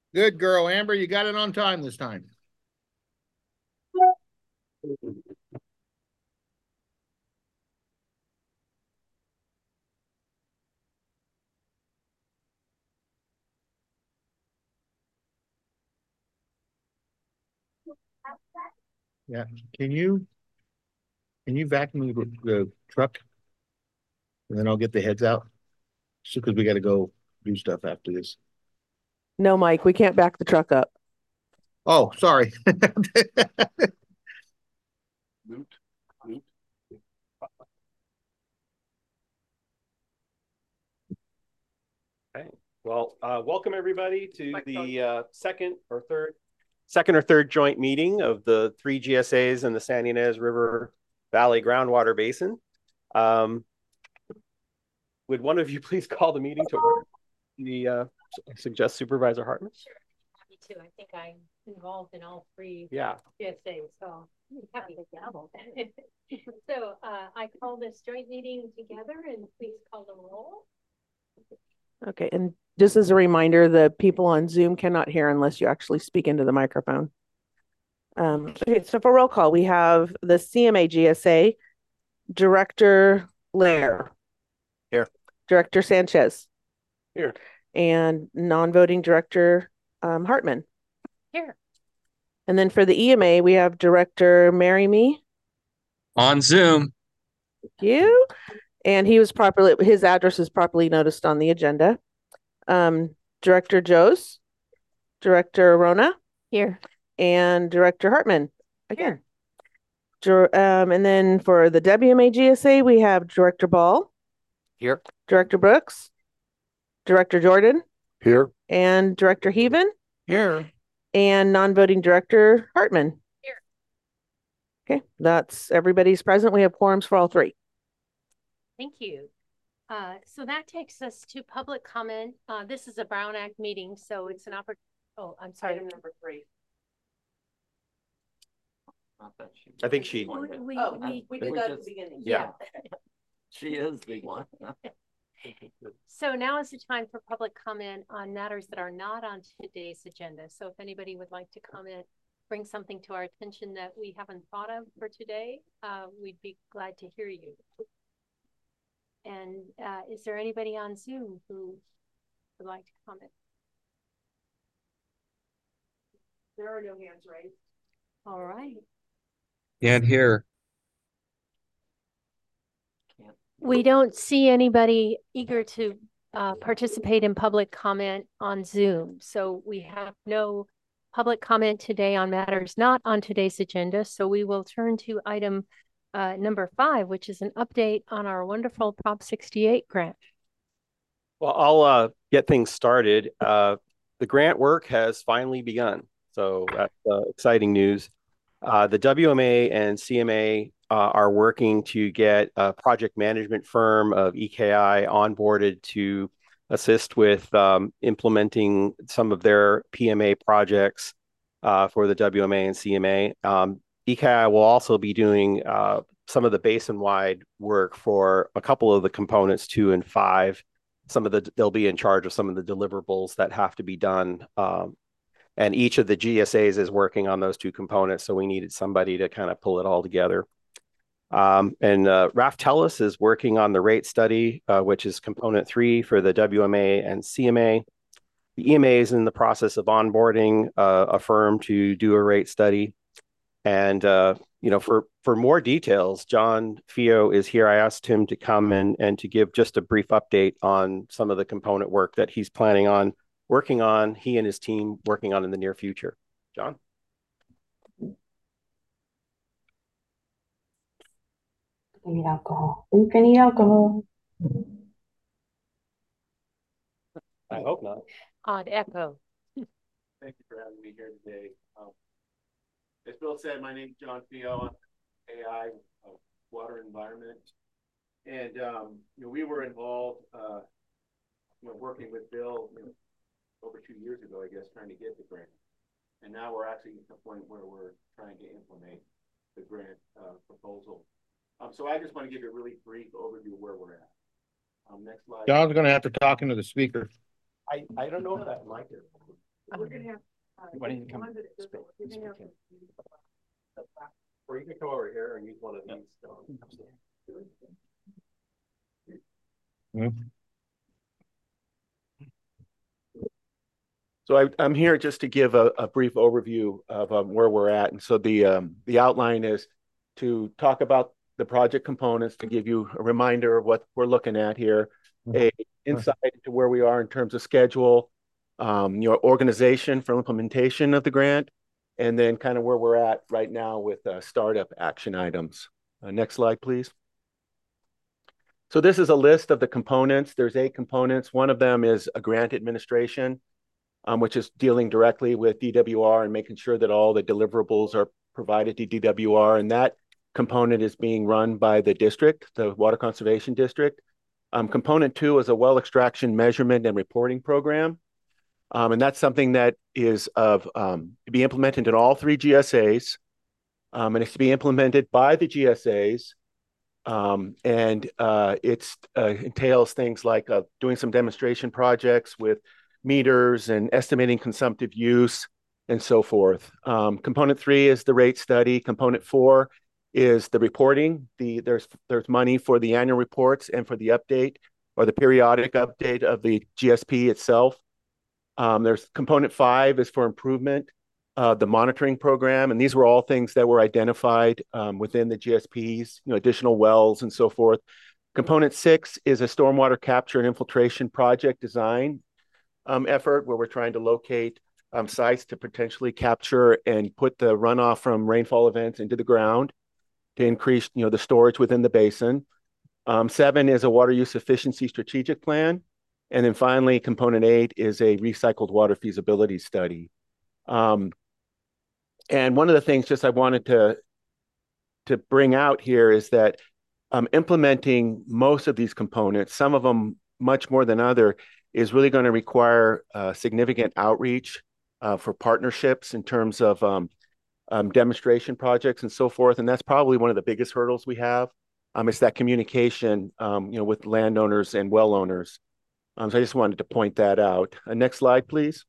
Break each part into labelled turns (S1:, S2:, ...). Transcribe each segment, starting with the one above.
S1: Good girl, Amber. You got it on time this time. Yeah. Can you can you vacuum the truck and then I'll get the heads out? So because we got to go do stuff after this.
S2: No, Mike, we can't back the truck up.
S1: Oh, sorry.
S3: Loot, loot. Okay. Well, welcome everybody to the second or third joint meeting of the three GSAs in the San Ynez River Valley Groundwater Basin. Would one of you please call the meeting to order? Suggest Supervisor Hartman.
S4: Sure, happy to. I think I'm involved in all three
S3: Yeah.
S4: GSAs, so I'm happy to gavel. So I call this joint meeting together, and please call the roll.
S2: Okay, and just as a reminder, the people on Zoom cannot hear unless you actually speak into the microphone. Okay, so for roll call, we have the CMA GSA, Director Lair.
S3: Here.
S2: Director Sanchez.
S3: Here.
S2: And non-voting Director Hartman.
S4: Here.
S2: And then for the EMA, we have Director Mary Me.
S5: On Zoom.
S2: Thank you. And his address is properly noticed on the agenda. Director Joes, Director Rona.
S4: Here.
S2: And Director Hartman. Again. And then for the WMA GSA, we have Director Ball.
S3: Here.
S2: Director Brooks. Director Jordan.
S3: Here.
S2: And Director Heaven.
S3: Here.
S2: And non-voting Director Hartman.
S4: Here.
S2: Okay, that's everybody's present. We have quorums for all three.
S4: Thank you. So that takes us to public comment. This is a Brown Act meeting, so it's an opportunity. Oh, I'm sorry.
S6: Item number 3.
S3: I think she.
S6: We did that at the beginning.
S3: Yeah.
S6: She is the one.
S4: So now is the time for public comment on matters that are not on today's agenda. So if anybody would like to comment, bring something to our attention that we haven't thought of for today, we'd be glad to hear you. And is there anybody on Zoom who would like to comment?
S6: There are no hands raised.
S4: All right.
S5: Can't hear.
S4: We don't see anybody eager to participate in public comment on Zoom. So we have no public comment today on matters not on today's agenda. So we will turn to item number 5, which is an update on our wonderful Prop 68 grant.
S3: Well, I'll get things started. The grant work has finally begun. So that's exciting news. The WMA and CMA are working to get a project management firm of EKI onboarded to assist with implementing some of their PMA projects for the WMA and CMA. EKI will also be doing some of the basin-wide work for a couple of the components 2 and 5. They'll be in charge of some of the deliverables that have to be done. And each of the GSAs is working on those 2 components. So we needed somebody to kind of pull it all together. And Raftellus is working on the rate study, which is component 3 for the WMA and CMA. The EMA is in the process of onboarding a firm to do a rate study. And, for more details, John Fio is here. I asked him to come and to give just a brief update on some of the component work that he's planning on working on, he and his team working on in the near future. John?
S7: Infinite alcohol. Infinite alcohol.
S3: I hope not.
S4: Odd echo.
S3: Thank you for having me here today. As Bill said, my name is John Fio. I'm AI Water Environment. And, we were involved, working with Bill over 2 years ago, I guess, trying to get the grant. And now we're actually at the point where we're trying to implement the grant proposal. So I just want to give you a really brief overview of where we're at. Next slide.
S1: John's going to have to talk into the speaker.
S3: I don't know if that mic is.
S6: We're gonna have.
S3: Why don't you come Or you can come over here and use one of these. So I'm here just to give a brief overview of where we're at. And so the outline is to talk about the project components, to give you a reminder of what we're looking at here, a insight into where we are in terms of schedule, your organization for implementation of the grant, and then kind of where we're at right now with startup action items. Next slide, please. So this is a list of the components. There's 8 components. One of them is a grant administration, which is dealing directly with DWR and making sure that all the deliverables are provided to DWR. And that component is being run by the district, the Water Conservation District. Component 2 is a well extraction measurement and reporting program. And that's something that is to be implemented in all 3 GSAs. And it's to be implemented by the GSAs. It entails things like doing some demonstration projects with meters and estimating consumptive use and so forth. Component 3 is the rate study. Component 4 is the reporting. There's money for the annual reports and for the update or the periodic update of the GSP itself. There's component 5 is for improvement, the monitoring program. And these were all things that were identified within the GSPs, additional wells and so forth. Component 6 is a stormwater capture and infiltration project design effort where we're trying to locate sites to potentially capture and put the runoff from rainfall events into the ground to increase, the storage within the basin. 7 is a water use efficiency strategic plan. And then finally, component 8 is a recycled water feasibility study. And one of the things just I wanted to bring out here is that implementing most of these components, some of them much more than other, is really going to require significant outreach for partnerships in terms of demonstration projects and so forth. And that's probably one of the biggest hurdles we have. It's that communication, with landowners and well owners. So I just wanted to point that out. Next slide, please.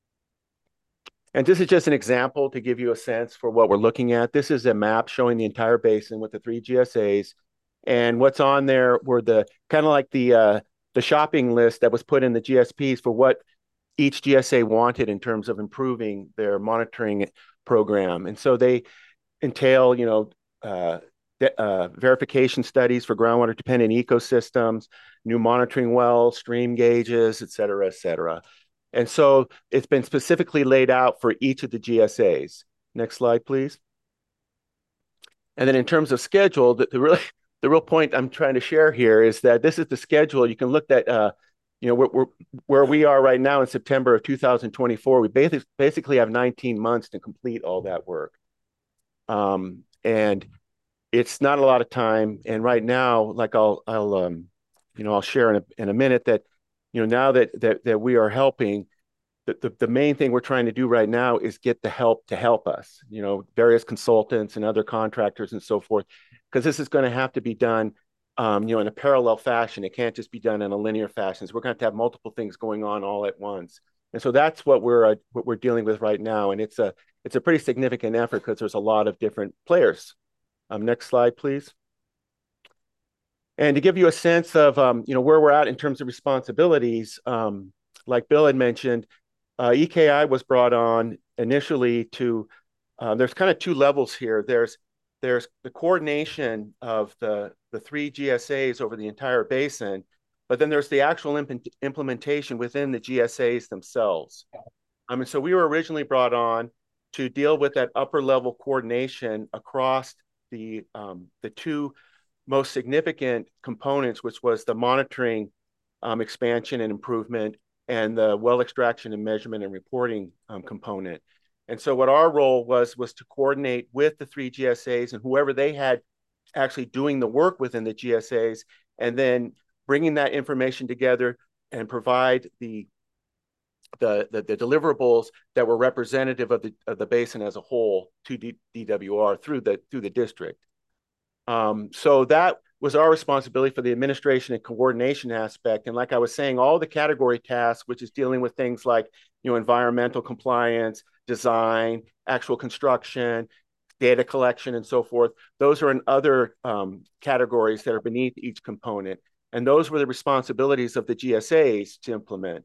S3: And this is just an example to give you a sense for what we're looking at. This is a map showing the entire basin with the 3 GSAs. And what's on there were the kind of like the shopping list that was put in the GSPs for what each GSA wanted in terms of improving their monitoring program. And so they entail, verification studies for groundwater dependent ecosystems, new monitoring wells, stream gauges, et cetera, et cetera. And so it's been specifically laid out for each of the GSAs. Next slide, please. And then in terms of schedule, the real point I'm trying to share here is that this is the schedule. You can look at, where we are right now in September of 2024. We basically have 19 months to complete all that work. And it's not a lot of time. And right now, like I'll share in a minute that, now that we are helping, the main thing we're trying to do right now is get the help to help us, various consultants and other contractors and so forth, because this is going to have to be done, in a parallel fashion. It can't just be done in a linear fashion. So we're going to have multiple things going on all at once. And so that's what we're dealing with right now. And it's a pretty significant effort because there's a lot of different players. Next slide, please. And to give you a sense of, where we're at in terms of responsibilities, like Bill had mentioned, EKI was brought on initially to, there's kind of 2 levels here. There's the coordination of the 3 GSAs over the entire basin, but then there's the actual implementation within the GSAs themselves. And so we were originally brought on to deal with that upper level coordination across the 2 most significant components, which was the monitoring expansion and improvement and the well extraction and measurement and reporting component. And so what our role was to coordinate with the 3 GSAs and whoever they had actually doing the work within the GSAs, and then bringing that information together and provide the deliverables that were representative of the basin as a whole to DWR through the district. So that was our responsibility for the administration and coordination aspect. And like I was saying, all the category tasks, which is dealing with things like, environmental compliance, design, actual construction, data collection, and so forth. Those are in other categories that are beneath each component. And those were the responsibilities of the GSAs to implement.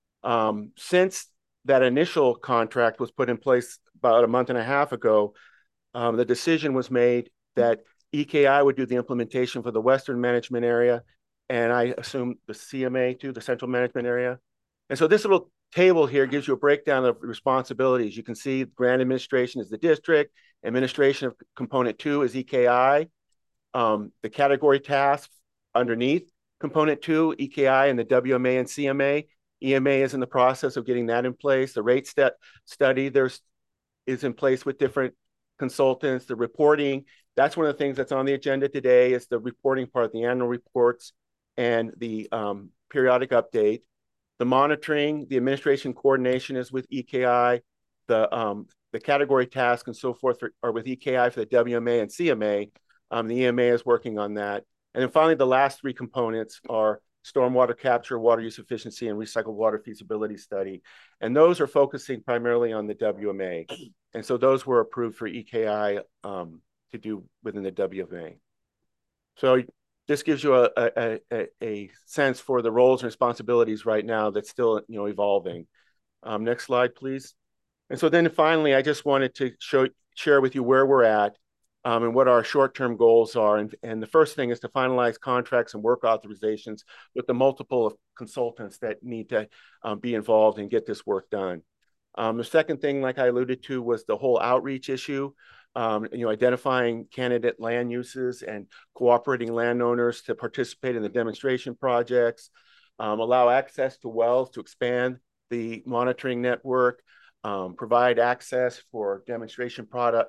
S3: Since that initial contract was put in place about a month and a half ago, the decision was made that EKI would do the implementation for the Western Management Area, and I assume the CMA too, the Central Management Area. And so this little table here gives you a breakdown of responsibilities. You can see grant administration is the district, administration of component 2 is EKI, the category tasks underneath component 2, EKI and the WMA and CMA. EMA is in the process of getting that in place. The rate study is in place with different consultants. The reporting, that's one of the things that's on the agenda today, is the reporting part, the annual reports and the periodic update. The monitoring, the administration coordination is with EKI. The category task and so forth are with EKI for the WMA and CMA. The EMA is working on that. And then finally, the last 3 components are stormwater capture, water use efficiency, and recycled water feasibility study. And those are focusing primarily on the WMA. And so those were approved for EKI to do within the WMA. So this gives you a sense for the roles and responsibilities right now that's still evolving. Next slide, please. And so then finally, I just wanted to share with you where we're at and what our short-term goals are. And the first thing is to finalize contracts and work authorizations with the multiple of consultants that need to be involved and get this work done. The second thing, like I alluded to, was the whole outreach issue. Identifying candidate land uses and cooperating landowners to participate in the demonstration projects, allow access to wells to expand the monitoring network, provide access for demonstration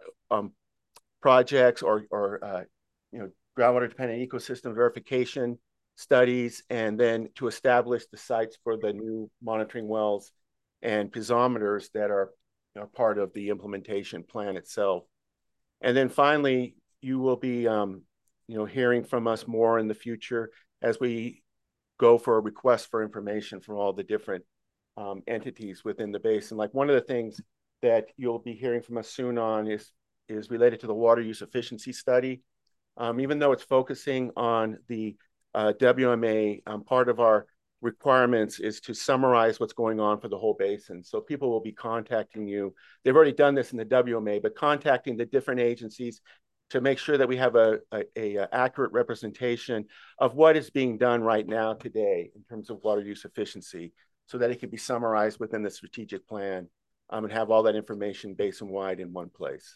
S3: projects or groundwater dependent ecosystem verification studies, and then to establish the sites for the new monitoring wells and piezometers that are part of the implementation plan itself. And then finally, you will be hearing from us more in the future as we go for a request for information from all the different entities within the basin. Like one of the things that you'll be hearing from us soon on is related to the water use efficiency study. Even though it's focusing on the WMA, part of our requirements is to summarize what's going on for the whole basin. So people will be contacting you. They've already done this in the WMA, but contacting the different agencies to make sure that we have a accurate representation of what is being done right now today in terms of water use efficiency, so that it can be summarized within the strategic plan and have all that information basin-wide in one place.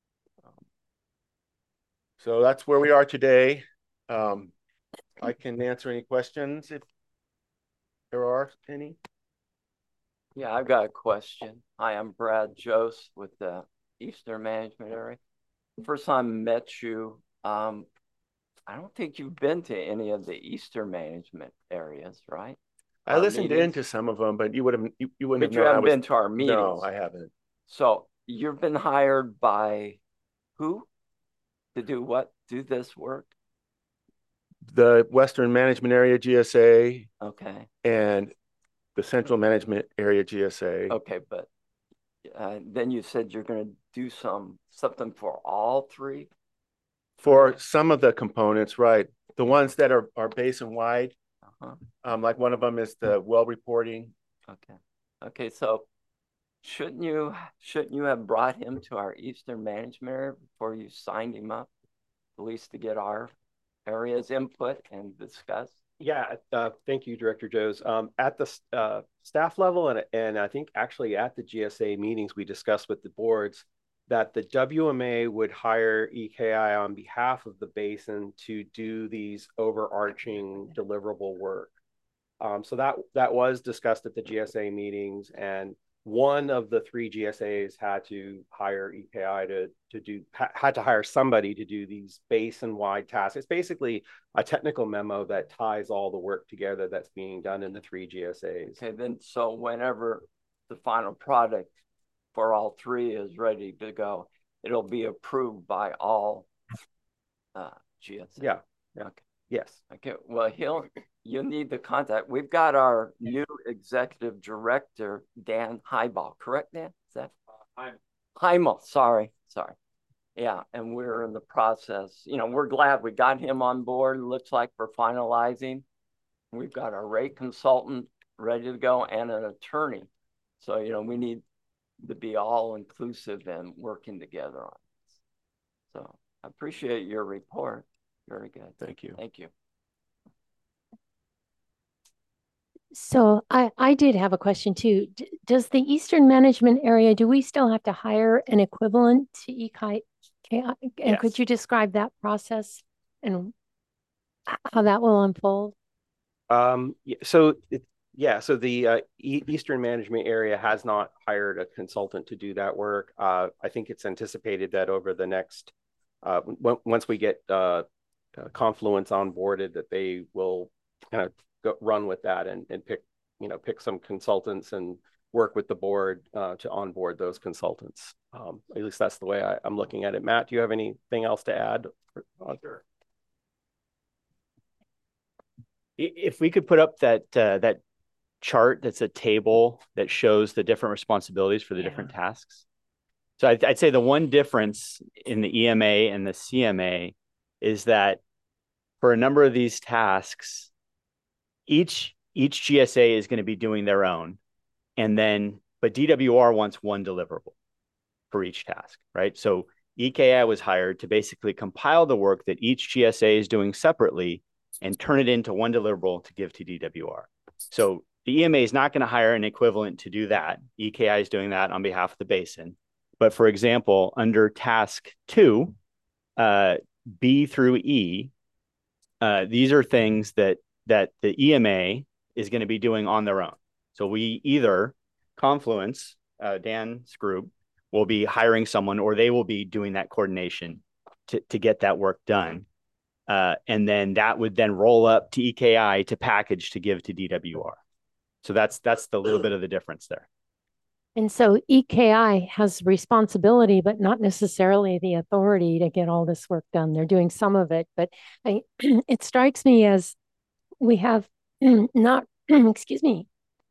S3: So that's where we are today. I can answer any questions if there are any.
S6: Yeah, I've got a question. Hi, I'm Brad Jose with the Eastern Management Area. First time I met you, I don't think you've been to any of the Eastern Management Areas, right?
S3: I listened into some of them, but you wouldn't
S6: But
S3: have known.
S6: you haven't been to our meetings.
S3: No, I haven't.
S6: So you've been hired by who to do what? Do this work?
S3: The Western Management Area GSA.
S6: Okay.
S3: And the Central Management Area GSA.
S6: Okay, but then you said you're going to do something for all 3?
S3: For some of the components, right. The ones that are basin-wide. Like one of them is the well reporting.
S6: Okay, so shouldn't you have brought him to our Eastern Management Area before you signed him up, at least to get our area's input and discuss?
S3: Yeah, thank you, Director Jose. At the staff level and I think actually at the GSA meetings, we discussed with the boards that the WMA would hire EKI on behalf of the basin to do these overarching deliverable work. So that was discussed at the GSA meetings, and one of the 3 GSAs had to hire EKI had to hire somebody to do these basin-wide tasks. It's basically a technical memo that ties all the work together that's being done in the 3 GSAs.
S6: Okay, then so whenever the final product for all 3 is ready to go, it'll be approved by all GSAs.
S3: Yeah.
S6: Okay.
S3: Yes.
S6: Okay. Well, you'll need the contact. We've got our new executive director, Dan Highball, correct, Dan? Is that Heimel? Sorry. Yeah, and we're in the process. We're glad we got him on board. Looks like we're finalizing. We've got our rate consultant ready to go and an attorney. So, we need to be all inclusive and working together on this. So I appreciate your report. Very good.
S3: Thank you.
S6: Thank you.
S4: So I did have a question too. Does the Eastern Management Area, do we still have to hire an equivalent to EKI? And
S3: Yes.
S4: could you describe that process and how that will unfold?
S3: So the Eastern Management Area has not hired a consultant to do that work. I think it's anticipated that over the next, once we get Confluence onboarded, that they will kind of run with that and pick some consultants and work with the board to onboard those consultants. At least that's the way I'm looking at it. Matt, do you have anything else to add? Sure.
S8: If we could put up that chart, that's a table that shows the different responsibilities for the different tasks. So I'd say the one difference in the EMA and the CMA is that for a number of these tasks, each GSA is going to be doing their own, but DWR wants one deliverable for each task, right? So EKI was hired to basically compile the work that each GSA is doing separately and turn it into one deliverable to give to DWR. So the EMA is not going to hire an equivalent to do that. EKI is doing that on behalf of the basin. But for example, under task 2, B through E, these are things that the EMA is going to be doing on their own. So we either Confluence, Dan's group, will be hiring someone, or they will be doing that coordination to get that work done. And then that would then roll up to EKI to package to give to DWR. So that's the little bit of the difference there.
S4: And so EKI has responsibility, but not necessarily the authority to get all this work done. They're doing some of it, but it strikes me as we have not, excuse me,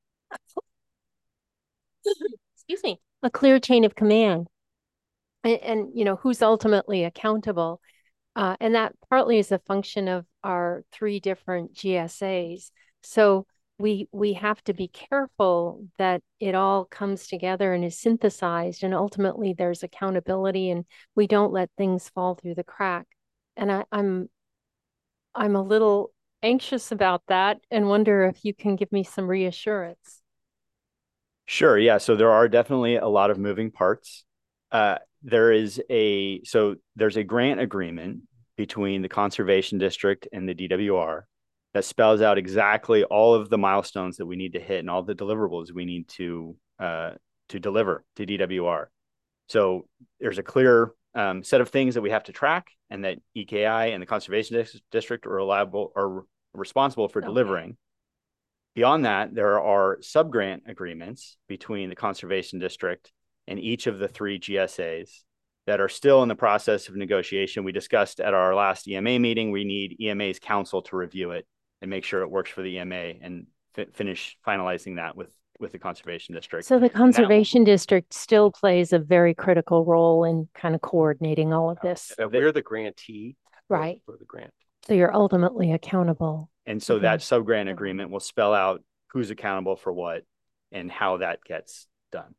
S4: a clear chain of command and who's ultimately accountable. And that partly is a function of our 3 different GSAs. So we have to be careful that it all comes together and is synthesized, and ultimately there's accountability, and we don't let things fall through the crack. And I'm a little anxious about that and wonder if you can give me some reassurance.
S8: Sure. Yeah. So there are definitely a lot of moving parts. There's a grant agreement between the Conservation District and the DWR that spells out exactly all of the milestones that we need to hit and all the deliverables we need to deliver to DWR. So there's a clear set of things that we have to track, and that EKI and the Conservation District are responsible for delivering. Beyond that, there are sub-grant agreements between the Conservation District and each of the 3 GSAs that are still in the process of negotiation. We discussed at our last EMA meeting, we need EMA's counsel to review it and make sure it works for the EMA and finish finalizing that with the Conservation District.
S4: So the Conservation District still plays a very critical role in kind of coordinating all of this.
S3: We're the grantee,
S4: right,
S3: for the grant.
S4: So you're ultimately accountable.
S8: And so that sub-grant agreement will spell out who's accountable for what and how that gets done.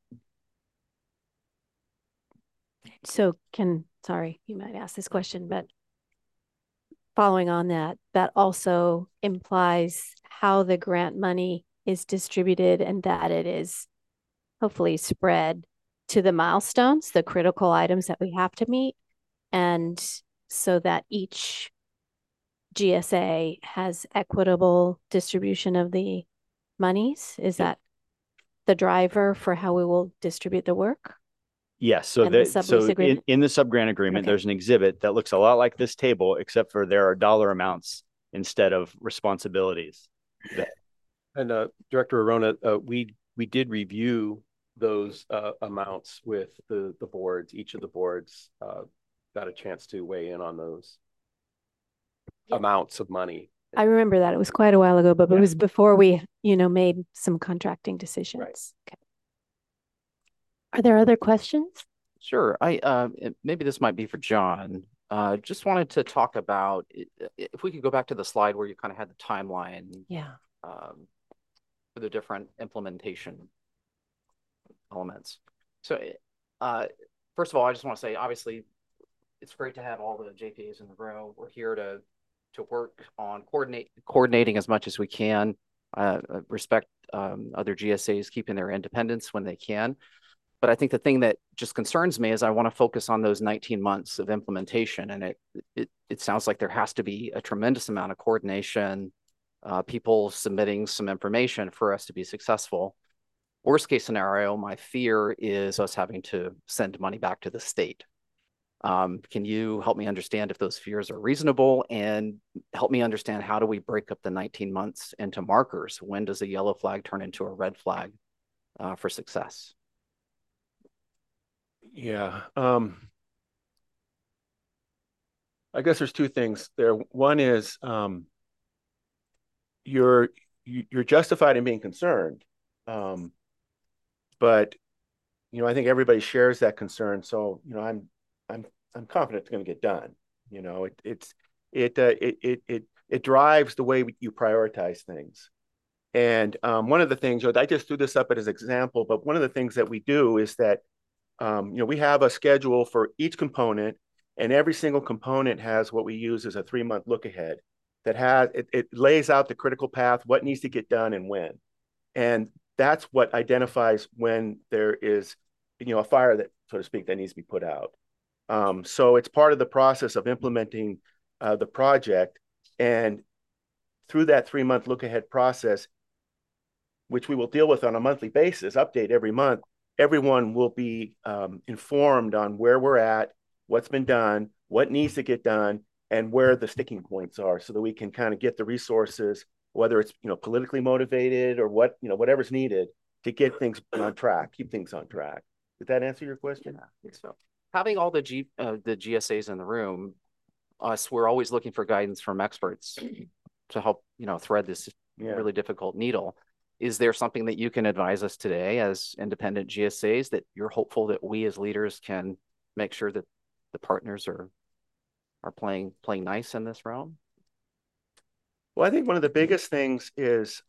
S9: So sorry, you might ask this question, but following on that also implies how the grant money is distributed, and that it is hopefully spread to the milestones, the critical items that we have to meet, and so that each GSA has equitable distribution of the monies. Is that the driver for how we will distribute the work?
S8: Yes. So in the sub-grant agreement, there's an exhibit that looks a lot like this table, except for there are dollar amounts instead of responsibilities.
S3: And Director Arona, we did review those amounts with the boards. Each of the boards got a chance to weigh in on those. amounts of money.
S9: I remember that. It was quite a while ago, but
S3: Yeah.
S9: it was before we, made some contracting decisions. Okay. Are there other questions?
S10: Sure. Maybe this might be for John. Just wanted to talk about if we could go back to the slide where you kind of had the timeline
S9: Yeah.
S10: for the different implementation elements. So, first of all, I just want to say, obviously, it's great to have all the JPAs in the room. We're here to work on coordinating as much as we can. Respect other GSAs keeping their independence when they can. But I think the thing that just concerns me is I want to focus on those 19 months of implementation. And it sounds like there has to be a tremendous amount of coordination, people submitting some information for us to be successful. Worst case scenario, my fear is us having to send money back to the state. Can you help me understand if those fears are reasonable, and help me understand how do we break up the 19 months into markers? When does a yellow flag turn into a red flag for success?
S1: Yeah. I guess there's two things there. One is you're justified in being concerned. But I think everybody shares that concern. So, I'm confident it's going to get done. It drives the way you prioritize things. And one of the things, I just threw this up as an example, but one of the things that we do is that we have a schedule for each component, and every single component has what we use as a 3-month look ahead that has, it lays out the critical path, what needs to get done and when. And that's what identifies when there is, a fire that, so to speak, that needs to be put out. So it's part of the process of implementing the project. And through that 3-month look ahead process, which we will deal with on a monthly basis, update every month, everyone will be informed on where we're at, what's been done, what needs to get done, and where the sticking points are, so that we can kind of get the resources, whether it's politically motivated or whatever's needed to get things on track, keep things on track. Did that answer your question?
S10: Yeah, I think so. Having all the GSAs in the room, we're always looking for guidance from experts to help thread this really difficult needle. Is there something that you can advise us today as independent GSAs that you're hopeful that we as leaders can make sure that the partners are playing nice in this realm?
S1: Well, I think one of the biggest things is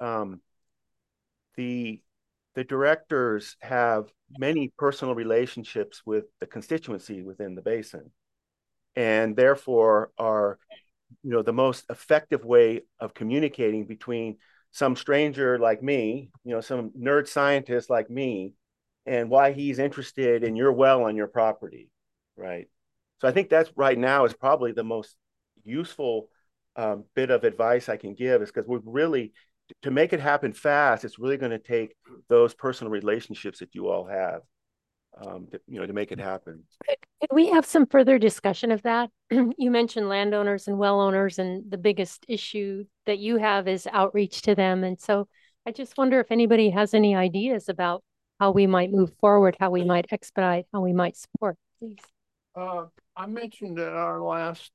S1: the directors have many personal relationships with the constituency within the basin, and therefore are the most effective way of communicating between some stranger like me, some nerd scientist like me, and why he's interested in your well on your property, right? So I think that's right now is probably the most useful bit of advice I can give, is because we're really, to make it happen fast, it's really going to take those personal relationships that you all have, to make it happen.
S4: Could we have some further discussion of that? You mentioned landowners and well owners, and the biggest issue that you have is outreach to them. And so I just wonder if anybody has any ideas about how we might move forward, how we might expedite, how we might support, please.
S11: I mentioned at our last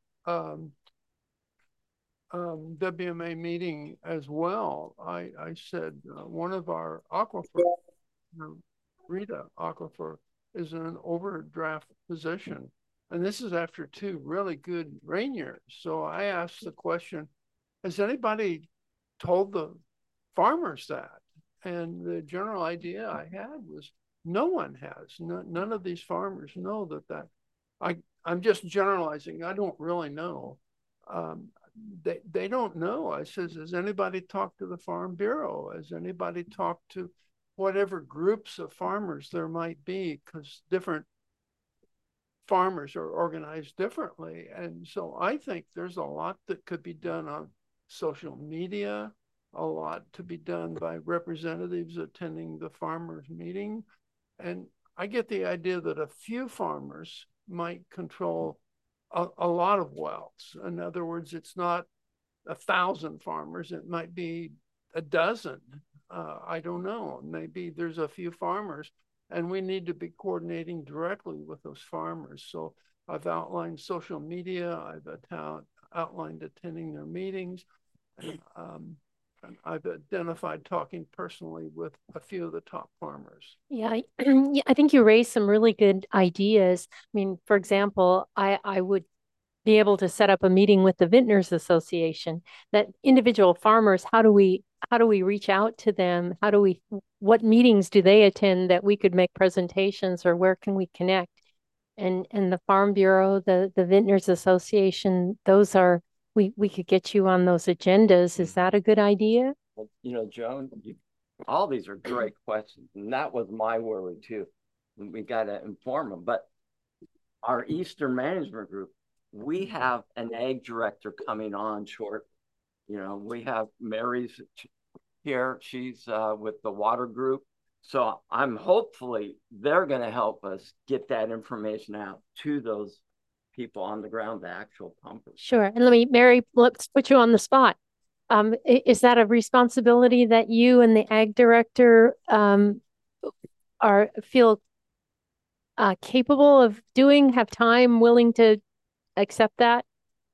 S11: WMA meeting as well. I said one of our aquifer, Rita aquifer, is in an overdraft position. And this is after 2 really good rain years. So I asked the question, has anybody told the farmers that? And the general idea I had was no one has. None of these farmers know that. I'm just generalizing. I don't really know. They don't know. I says, has anybody talked to the Farm Bureau? Has anybody talked to whatever groups of farmers there might be? Because different farmers are organized differently. And so I think there's a lot that could be done on social media, a lot to be done by representatives attending the farmers meeting. And I get the idea that a few farmers might control a lot of wells. In other words, it's not 1,000 farmers, it might be a dozen. I don't know. Maybe there's a few farmers, and we need to be coordinating directly with those farmers. So I've outlined social media, I've outlined attending their meetings. And I've identified talking personally with a few of the top farmers.
S4: Yeah, yeah, I think you raised some really good ideas. I mean, for example, I would be able to set up a meeting with the Vintners Association, that individual farmers, how do we reach out to them? What meetings do they attend that we could make presentations, or where can we connect? And the Farm Bureau, the Vintners Association, those are, we could get you on those agendas. Is that a good idea?
S6: Well, Joan, all these are great questions, and that was my worry too. We got to inform them. But our Eastern Management Group, we have an ag director coming on short. We have Mary's here. She's with the water group. So I'm hopefully they're going to help us get that information out to those people on the ground, the actual pumpers.
S4: Sure. And Mary, let's put you on the spot. Is that a responsibility that you and the ag director feel capable of doing, have time, willing to accept that?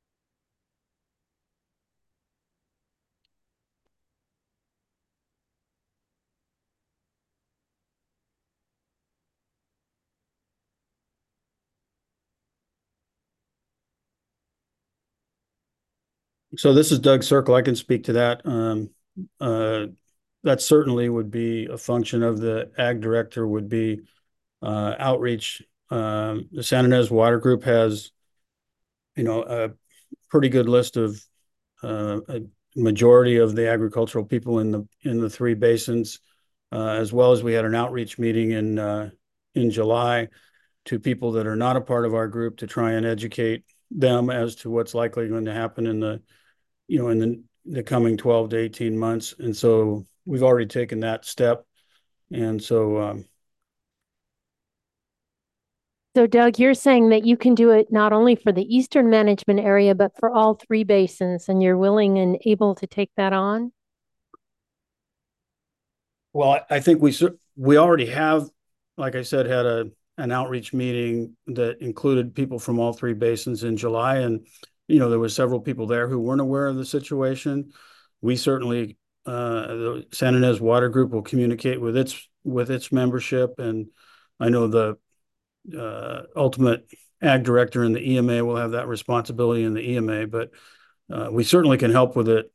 S12: So this is Doug Circle. I can speak to that. That certainly would be a function of the ag director, would be outreach. The San Ynez Water Group has, a pretty good list of a majority of the agricultural people in the three basins, as well as we had an outreach meeting in July to people that are not a part of our group to try and educate them as to what's likely going to happen in the coming 12 to 18 months. And so we've already taken that step. And so
S4: Doug, you're saying that you can do it not only for the Eastern Management Area, but for all three basins, and you're willing and able to take that on?
S12: Well, I think we already have, like I said, had an outreach meeting that included people from all three basins in July. And, there were several people there who weren't aware of the situation. We certainly, the San Ynez Water Group will communicate with its membership. And I know the ultimate ag director in the EMA will have that responsibility in the EMA, but we certainly can help with it.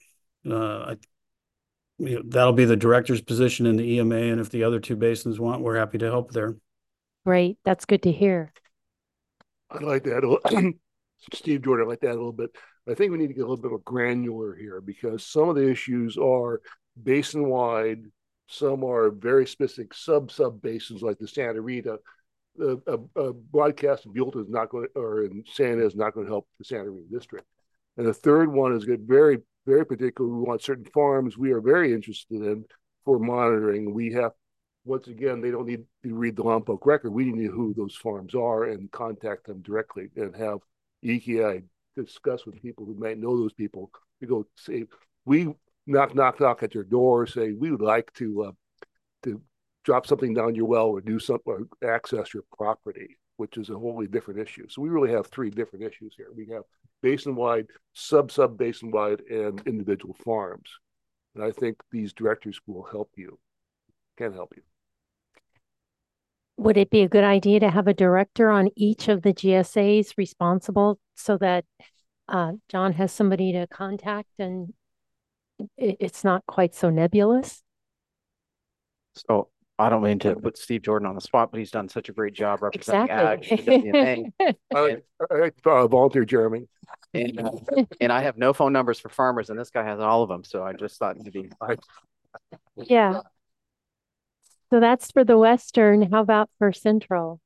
S12: That'll be the director's position in the EMA. And if the other two basins want, we're happy to help there.
S4: Great. That's good to hear.
S13: I'd like to add a little, Steve Jordan, I'd like to add a little bit. I think we need to get a little bit more granular here, because some of the issues are basin-wide. Some are very specific sub basins, like the Santa Rita. A broadcast in Buellton is not going to, or in Santa is not going to help the Santa Rita district. And the third one is very, very particular. We want certain farms we are very interested in for monitoring. We have, once again, they don't need to read the Lompoc record. We need to know who those farms are and contact them directly and have EKI discuss with people who might know those people. We go say, we knock at your door, say, we would like to drop something down your well or do something or access your property, which is a wholly different issue. So we really have three different issues here. We have basin-wide, sub-basin-wide, and individual farms. And I think these directors will help you, can help you.
S4: Would it be a good idea to have a director on each of the GSAs responsible, so that John has somebody to contact and it's not quite so nebulous?
S10: So I don't mean to put Steve Jordan on the spot, but he's done such a great job representing
S4: Exactly.
S10: ag.
S13: I volunteer, Jeremy.
S10: And I have no phone numbers for farmers, and this guy has all of them. So I just thought it'd be.
S4: Yeah. So that's for the Western. How about for Central?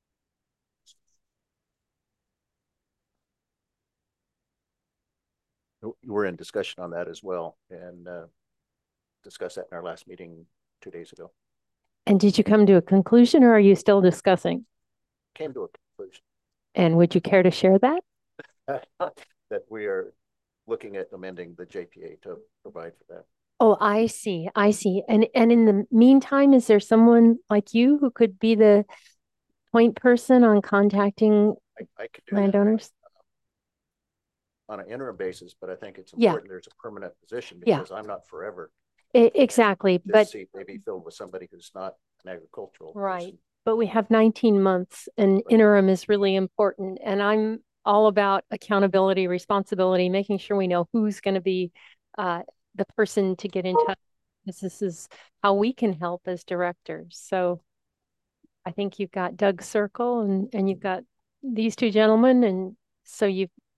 S1: We're in discussion on that as well, and discussed that in our last meeting 2 days ago.
S4: And did you come to a conclusion, or are you still discussing?
S1: Came to a conclusion.
S4: And would you care to share that?
S1: That we are looking at amending the JPA to provide for that.
S4: Oh, I see. I see. And in the meantime, is there someone like you who could be the point person on contacting
S1: I could do
S4: landowners?
S14: on an interim basis, but I think it's
S4: Yeah.
S14: important there's a permanent position
S4: Yeah.
S14: because I'm not forever.
S4: Exactly,
S14: This
S4: but
S14: seat may be filled with somebody who's not an agricultural
S4: right.
S14: person.
S4: But we have 19 months and interim is really important. And I'm all about accountability, responsibility, making sure we know who's going to be the person to get in touch. This is how we can help as directors. So I think you've got Doug Circle and you've got these two gentlemen. And so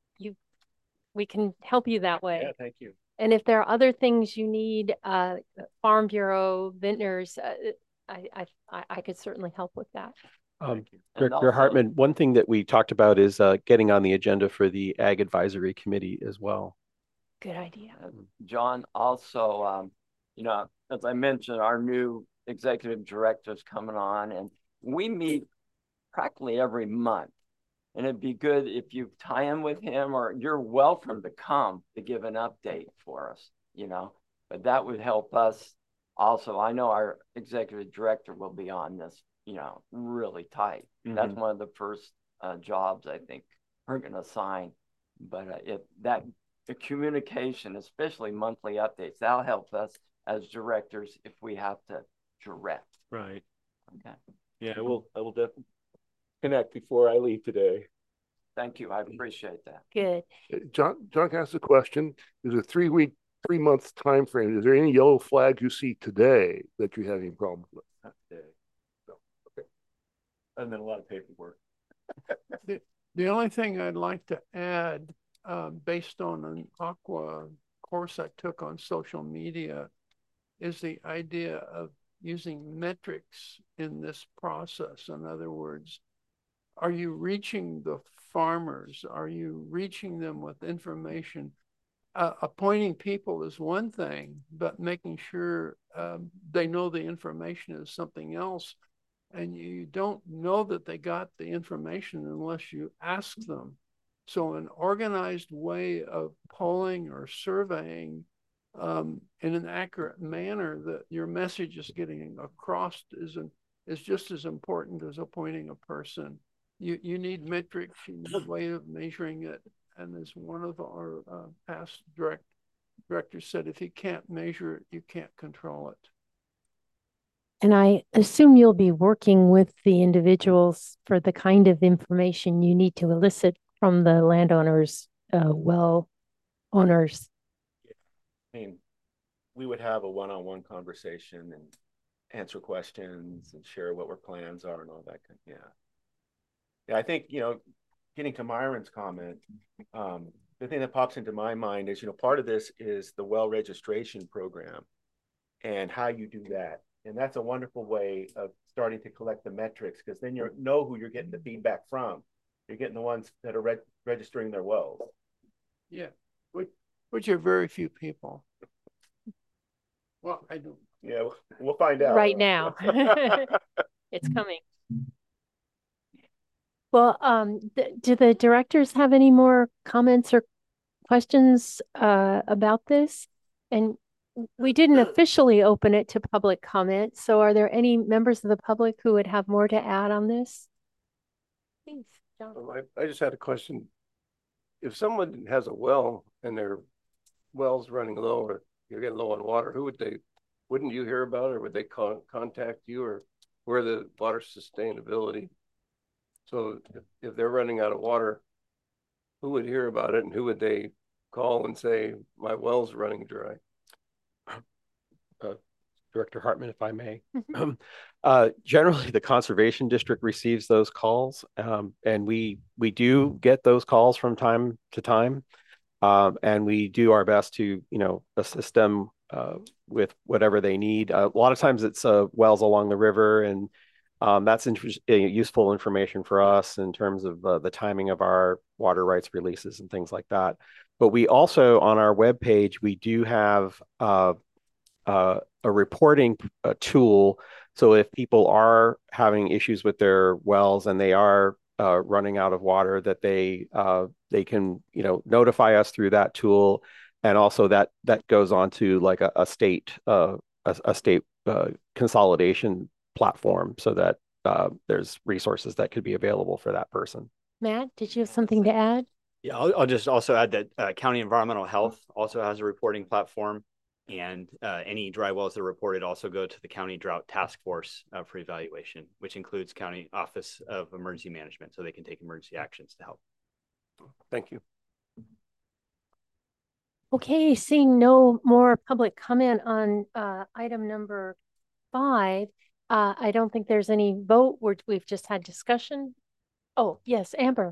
S4: we can help you that way.
S14: Yeah, thank you.
S4: And if there are other things you need, Farm Bureau, vintners, I could certainly help with that.
S3: Director Hartman, one thing that we talked about is getting on the agenda for the Ag Advisory Committee as well.
S4: Good idea.
S6: John, also, you know, as I mentioned, our new executive director is coming on, and we meet practically every month. And it'd be good if you tie in with him, or you're welcome to come to give an update for us, you know, but that would help us. Also, I know our executive director will be on this, you know, really tight. That's one of the first jobs I think we're going to assign. But the communication, especially monthly updates, that'll help us as directors if we have to direct.
S1: Right.
S6: Okay.
S1: Yeah, I will definitely connect before I leave today.
S6: Thank you. I appreciate that.
S4: Good.
S13: John can ask a question. There's a 3-month time frame. Is there any yellow flags you see today that you're having problems with?
S1: Not today. So, okay. And then a lot of paperwork.
S11: The only thing I'd like to add, based on an aqua course I took on social media, is the idea of using metrics in this process. In other words, are you reaching the farmers? Are you reaching them with information? Appointing people is one thing, but making sure they know the information is something else. And you don't know that they got the information unless you ask them. So an organized way of polling or surveying in an accurate manner that your message is getting across is just as important as appointing a person. You need metrics, you need a way of measuring it. And as one of our past directors said, if you can't measure it, you can't control it.
S4: And I assume you'll be working with the individuals for the kind of information you need to elicit from the landowners, well owners.
S1: I mean, we would have a one-on-one conversation and answer questions and share what our plans are and all that. Yeah. Yeah, I think, you know, getting to Myron's comment, the thing that pops into my mind is, you know, part of this is the well registration program and how you do that. And that's a wonderful way of starting to collect the metrics, because then you know who you're getting the feedback from. You're getting the ones that are registering their wells.
S11: Yeah, which are very few people. Well, I don't.
S1: Yeah, we'll find out.
S4: Right now. It's coming. Well, do the directors have any more comments or questions about this? And we didn't officially open it to public comment. So are there any members of the public who would have more to add on this? Please, John.
S15: I just had a question. If someone has a well and their well's running low, or you're getting low on water, wouldn't you hear about it, or would they contact you, or where the water sustainability? So if they're running out of water, who would hear about it, and who would they call and say, my well's running dry?
S3: Director Hartman, if I may. Generally, the Conservation District receives those calls, and we do get those calls from time to time, and we do our best to, you know, assist them with whatever they need. A lot of times it's wells along the river, and that's useful information for us in terms of the timing of our water rights releases and things like that. But we also, on our webpage, we do have a reporting tool. So if people are having issues with their wells and they are running out of water, that they can, you know, notify us through that tool. And also that goes on to like a state consolidation platform, so that there's resources that could be available for that person.
S4: Matt, did you have something to add?
S8: Yeah, I'll just also add that County Environmental Health also has a reporting platform, and any dry wells that are reported also go to the County Drought Task Force for evaluation, which includes County Office of Emergency Management, so they can take emergency actions to help.
S15: Thank you.
S4: Okay, seeing no more public comment on item number 5, I don't think there's any vote. We've just had discussion. Oh, yes, Amber.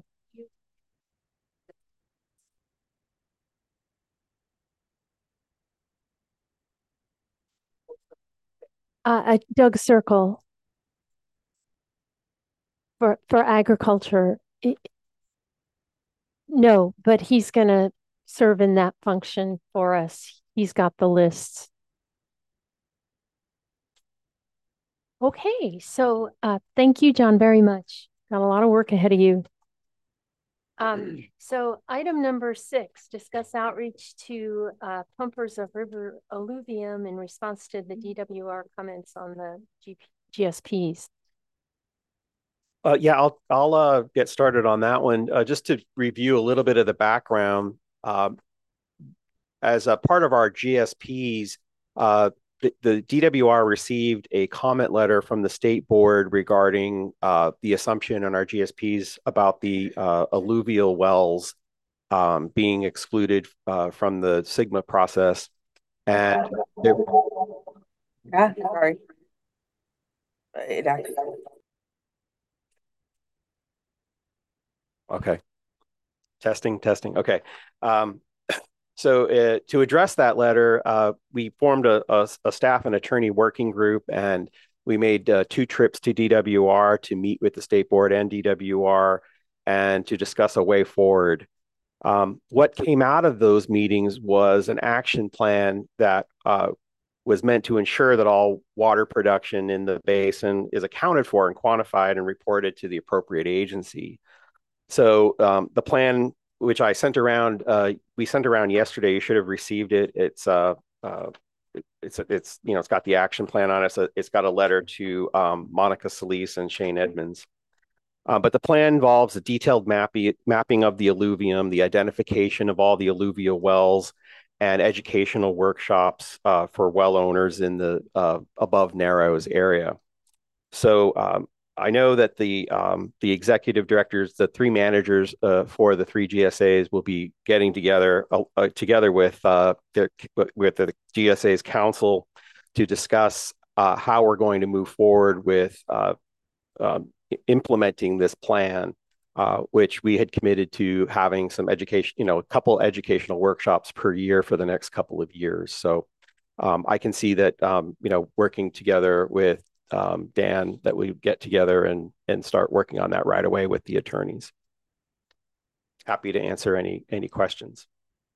S4: Doug Circle for agriculture. No, but he's going to serve in that function for us. He's got the lists. Okay, so thank you, John, very much. Got a lot of work ahead of you. So item number 6, discuss outreach to pumpers of river alluvium in response to the DWR comments on the GSPs.
S3: Yeah, I'll get started on that one. Just to review a little bit of the background, as a part of our GSPs, the DWR received a comment letter from the state board regarding the assumption in our GSPs about the alluvial wells being excluded from the SGMA process. And
S2: sorry. It actually...
S3: Okay. Testing. Okay. So to address that letter, we formed a staff and attorney working group, and we made 2 trips to DWR to meet with the state board and DWR and to discuss a way forward. What came out of those meetings was an action plan that was meant to ensure that all water production in the basin is accounted for and quantified and reported to the appropriate agency. So the plan, which I sent around, we sent around yesterday. You should have received it. It's got the action plan on it. So it's got a letter to Monica Solis and Shane Edmonds. But the plan involves a detailed mapping of the alluvium, the identification of all the alluvial wells, and educational workshops for well owners in the above Narrows area. So I know that the executive directors, the 3 managers for the 3 GSAs, will be getting together with the GSA's council to discuss how we're going to move forward with implementing this plan, which we had committed to having some education, a couple educational workshops per year for the next couple of years. So I can see that working together with Dan, that we get together and start working on that right away with the attorneys. Happy to answer any questions.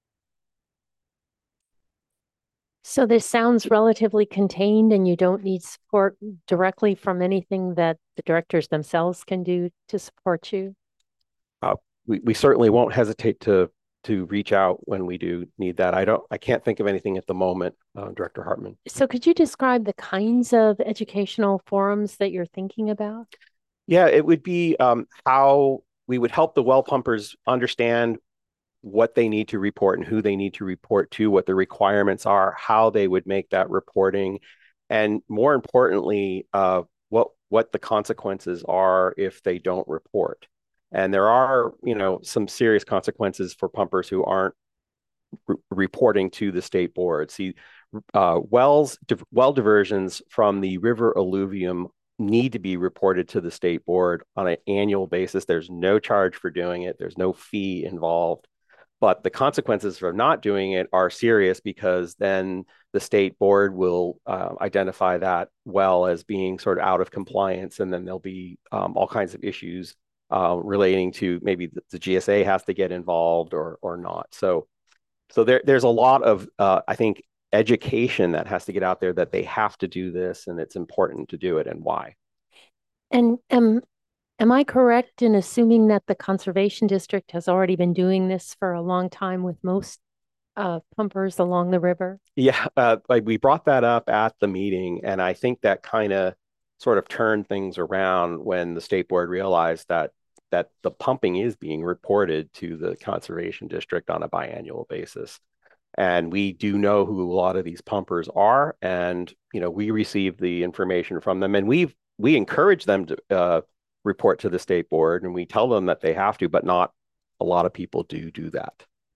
S4: So this sounds relatively contained, and you don't need support directly from anything that the directors themselves can do to support you?
S3: We certainly won't hesitate to reach out when we do need that. I can't think of anything at the moment, Director Hartman.
S4: So could you describe the kinds of educational forums that you're thinking about?
S3: Yeah, it would be how we would help the well pumpers understand what they need to report and who they need to report to, what the requirements are, how they would make that reporting, and more importantly, what the consequences are if they don't report. And there are, some serious consequences for pumpers who aren't reporting to the state board. See, well diversions from the river alluvium need to be reported to the state board on an annual basis. There's no charge for doing it. There's no fee involved. But the consequences for not doing it are serious, because then the state board will identify that well as being sort of out of compliance, and then there'll be all kinds of issues relating to maybe the GSA has to get involved or not. So there's a lot of I think education that has to get out there that they have to do this, and it's important to do it, and why.
S4: And am I correct in assuming that the Conservation District has already been doing this for a long time with most pumpers along the river?
S3: Yeah, we brought that up at the meeting, and I think that kind of sort of turned things around when the state board realized that that the pumping is being reported to the conservation district on a biannual basis. And we do know who a lot of these pumpers are, and we receive the information from them, and we encourage them to report to the state board, and we tell them that they have to, but not a lot of people do that.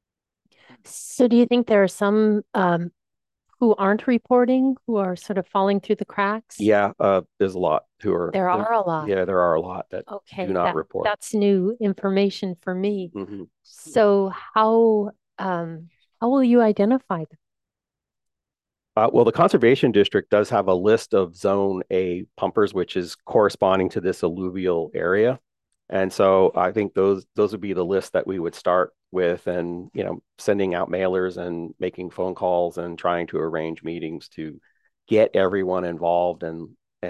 S4: So do you think there are some who aren't reporting, who are sort of falling through the cracks?
S3: Yeah, there's a lot who are.
S4: There are a lot.
S3: Yeah, there are a lot that
S4: Okay,
S3: do not report.
S4: That's new information for me.
S3: Mm-hmm.
S4: So how will you identify them?
S3: Well, the conservation district does have a list of Zone A pumpers, which is corresponding to this alluvial area. And so I think those would be the list that we would start with, and sending out mailers and making phone calls and trying to arrange meetings to get everyone involved and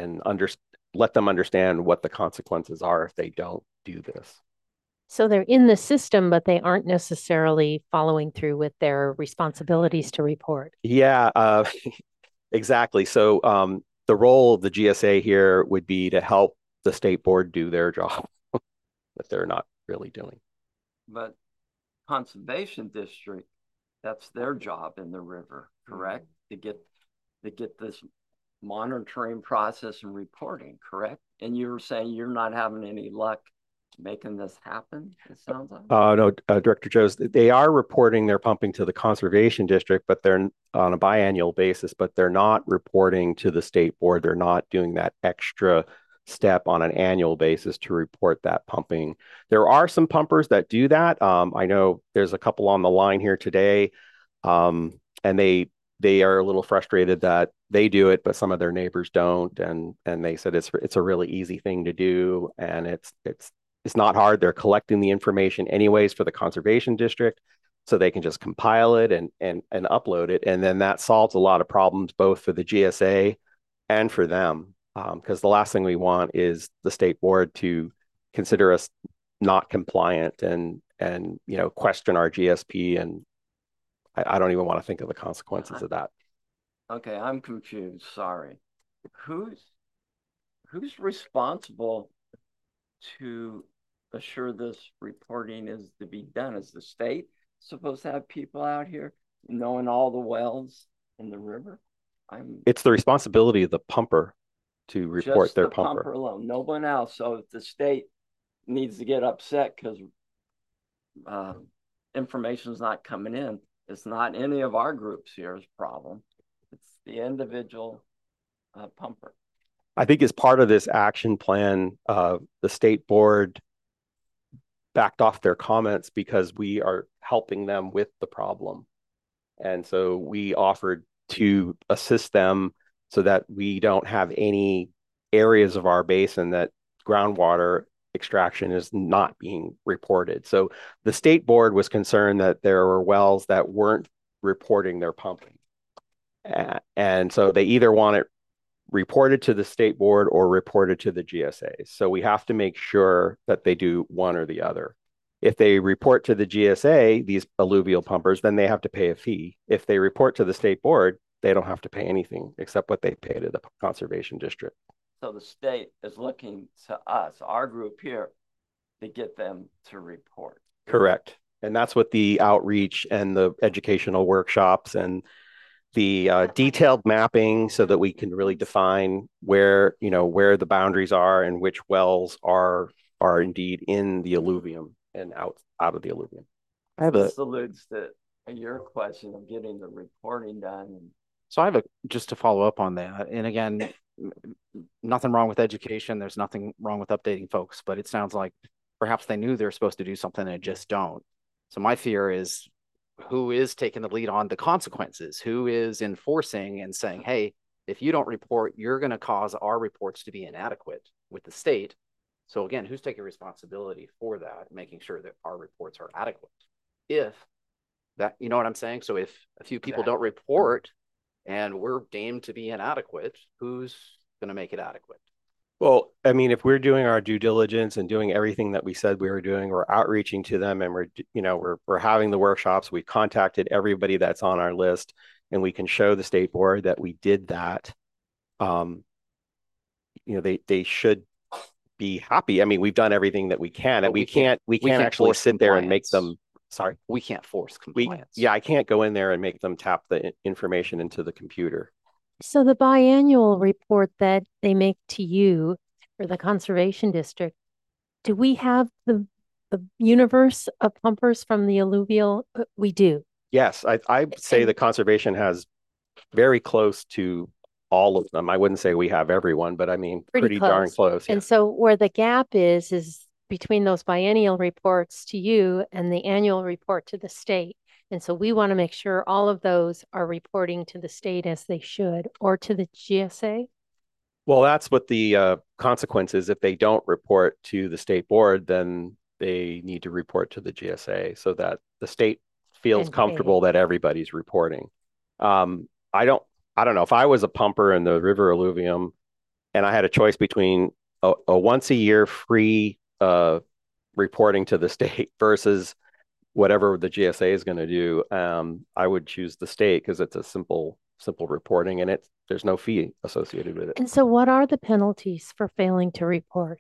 S3: let them understand what the consequences are if they don't do this.
S4: So they're in the system, but they aren't necessarily following through with their responsibilities to report.
S3: Yeah, exactly. So the role of the GSA here would be to help the state board do their job that they're not really doing.
S6: But conservation district, that's their job in the river, correct? To get this monitoring process and reporting, correct? And you were saying you're not having any luck making this happen, it sounds like?
S3: No, Director Joes, they are reporting their pumping to the conservation district, but they're on a biannual basis, but they're not reporting to the state board. They're not doing that extra step on an annual basis to report that pumping. There are some pumpers that do that. I know there's a couple on the line here today, and they are a little frustrated that they do it, but some of their neighbors don't. And they said it's a really easy thing to do, and it's not hard. They're collecting the information anyways for the conservation district, so they can just compile it and upload it, and then that solves a lot of problems both for the GSA and for them. Because the last thing we want is the state board to consider us not compliant and question our GSP, and I don't even want to think of the consequences of that.
S6: Okay, I'm confused. Sorry. Who's responsible to assure this reporting is to be done? Is the state supposed to have people out here knowing all the wells in the river?
S3: It's the responsibility of the pumper to report
S6: just
S3: their
S6: the pumper
S3: pumper
S6: alone, no one else. So if the state needs to get upset because information is not coming in, it's not any of our groups here's problem. It's the individual pumper.
S3: I think as part of this action plan, the state board backed off their comments because we are helping them with the problem. And so we offered to assist them so that we don't have any areas of our basin that groundwater extraction is not being reported. So the state board was concerned that there were wells that weren't reporting their pumping. And so they either want it reported to the state board or reported to the GSA. So we have to make sure that they do one or the other. If they report to the GSA, these alluvial pumpers, then they have to pay a fee. If they report to the state board, they don't have to pay anything except what they pay to the conservation district.
S6: So the state is looking to us, our group here, to get them to report.
S3: Correct. And that's what the outreach and the educational workshops and the detailed mapping, so that we can really define where the boundaries are and which wells are indeed in the alluvium and out of the alluvium.
S6: This alludes to your question of getting the reporting done.
S10: So I have just to follow up on that. And again, nothing wrong with education. There's nothing wrong with updating folks, but it sounds like perhaps they knew they're supposed to do something and just don't. So my fear is, who is taking the lead on the consequences? Who is enforcing and saying, hey, if you don't report, you're going to cause our reports to be inadequate with the state. So again, who's taking responsibility for that, making sure that our reports are adequate? If that, you know what I'm saying? So if a few people don't report and we're deemed to be inadequate, who's going to make it adequate?
S3: Well, I mean, if we're doing our due diligence and doing everything that we said we were doing, we're outreaching to them, and we're having the workshops. We contacted everybody that's on our list, and we can show the state board that we did that. They should be happy. I mean, we've done everything that we can,
S10: But
S3: and we can't actually
S10: force
S3: sit there and make
S10: compliance.
S3: them. Sorry,
S10: We can't force compliance.
S3: yeah, I can't go in there and make them tap the information into the computer.
S4: So the biannual report that they make to you for the conservation district, do we have the universe of pumpers from the alluvial? We do.
S3: Yes, I say the conservation has very close to all of them. I wouldn't say we have everyone, but I mean pretty darn close.
S4: And so where the gap is between those biennial reports to you and the annual report to the state. And so we want to make sure all of those are reporting to the state as they should, or to the GSA.
S3: Well, that's what the consequence is. If they don't report to the state board, then they need to report to the GSA so that the state feels comfortable that everybody's reporting. I don't know if I was a pumper in the river alluvium and I had a choice between a once a year free reporting to the state versus whatever the GSA is going to do, I would choose the state because it's a simple reporting and there's no fee associated with it.
S4: And so what are the penalties for failing to report?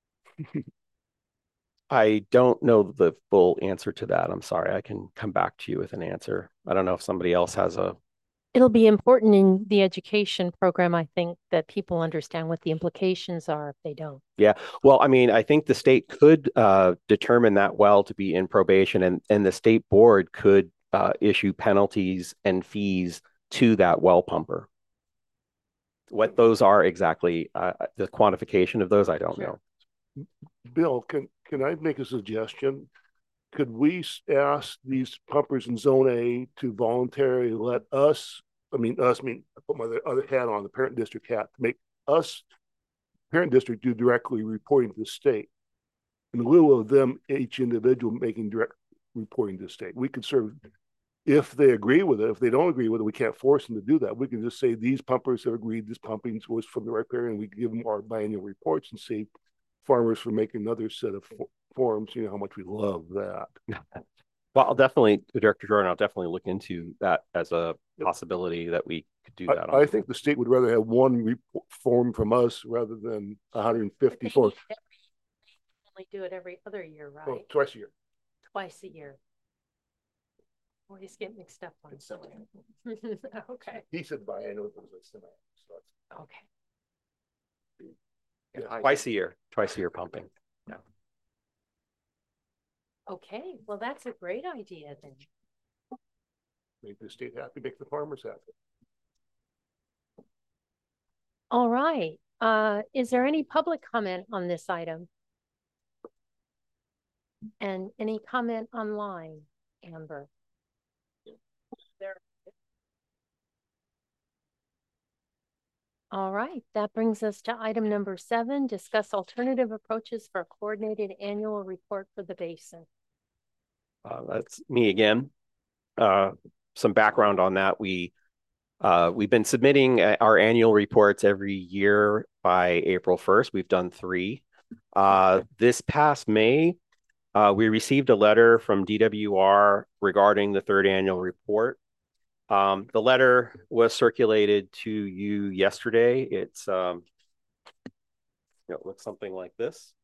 S3: I don't know the full answer to that. I'm sorry. I can come back to you with an answer. I don't know if somebody else has a.
S4: It'll be important in the education program, I think, that people understand what the implications are if they don't.
S3: Yeah. Well, I mean, I think the state could determine that well to be in probation, and the state board could issue penalties and fees to that well pumper. What those are exactly, the quantification of those, I don't know.
S13: Bill, can I make a suggestion? Could we ask these pumpers in Zone A to voluntarily let us, I put my other hat on, the parent district hat, to make us, parent district, do directly reporting to the state. In lieu of them, each individual making direct reporting to the state. We could serve, if they agree with it. If they don't agree with it, we can't force them to do that. We can just say these pumpers have agreed this pumping was from the riparian, and we give them our biannual reports and see farmers for making another set of forms. You know how much we love that.
S3: Well, Director Jordan, I'll definitely look into that as a possibility that we could do that.
S13: I think the state would rather have one form from us rather than 150 forms.
S4: Only do it every other year, right?
S13: Oh, twice a year.
S4: Twice a year. Always get mixed up on something. Okay.
S13: He said biannual, it was a semi.
S4: Okay.
S3: Yeah, twice a year pumping. Yeah.
S4: Okay, well, that's a great idea then.
S13: Make the state happy, make the farmers happy.
S4: All right. Is there any public comment on this item? And any comment online, Amber? All right, that brings us to item number 7, discuss alternative approaches for a coordinated annual report for the basin.
S3: That's me again. Some background on that. We've been submitting our annual reports every year by April 1st. We've done 3. This past May, we received a letter from DWR regarding the 3rd annual report. The letter was circulated to you yesterday. It's it looks something like this.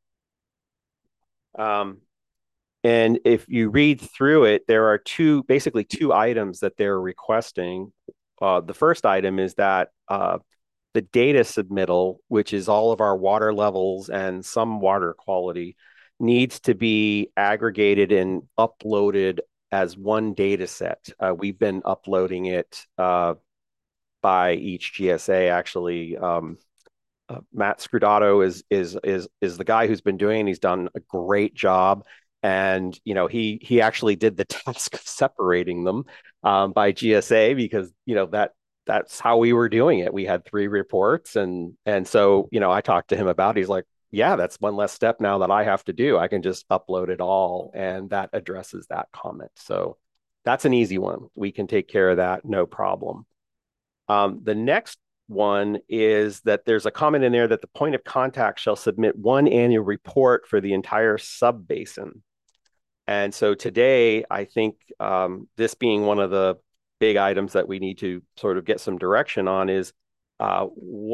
S3: And if you read through it, there are basically two items that they're requesting. The first item is that the data submittal, which is all of our water levels and some water quality, needs to be aggregated and uploaded as one data set. We've been uploading it by each GSA. Actually, Matt Scudato is the guy who's been doing it. He's done a great job, and he actually did the task of separating them by GSA because that's how we were doing it. We had 3 reports, and so I talked to him about it. He's like, yeah, that's one less step now that I have to do. I can just upload it all, and that addresses that comment. So that's an easy one. We can take care of that, no problem. The next one is that there's a comment in there that the point of contact shall submit one annual report for the entire sub-basin. And so today, I think this being one of the big items that we need to sort of get some direction on is what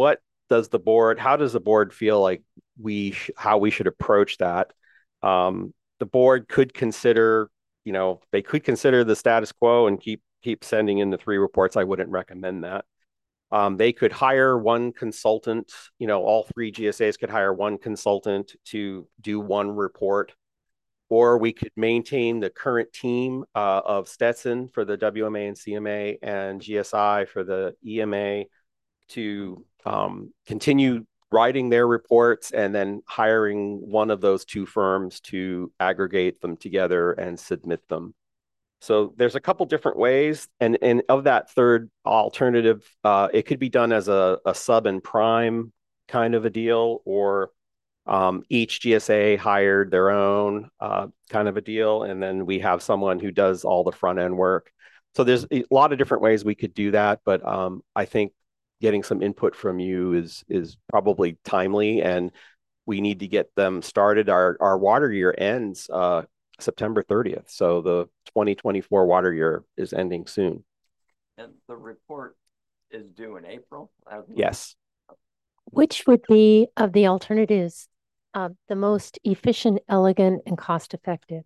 S3: how does the board feel like how we should approach that? The board could consider, they could consider the status quo and keep sending in the 3 reports. I wouldn't recommend that. They could hire one consultant, all 3 GSAs could hire one consultant to do 1 report, or we could maintain the current team of Stetson for the WMA and CMA and GSI for the EMA to continue writing their reports and then hiring one of those 2 firms to aggregate them together and submit them. So there's a couple different ways. And of that third alternative, it could be done as a sub and prime kind of a deal, or each GSA hired their own kind of a deal. And then we have someone who does all the front end work. So there's a lot of different ways we could do that. But I think getting some input from you is probably timely, and we need to get them started. Our water year ends September 30th. So the 2024 water year is ending soon.
S6: And the report is due in April?
S3: Yes.
S4: Which would be, of the alternatives, the most efficient, elegant, and cost-effective?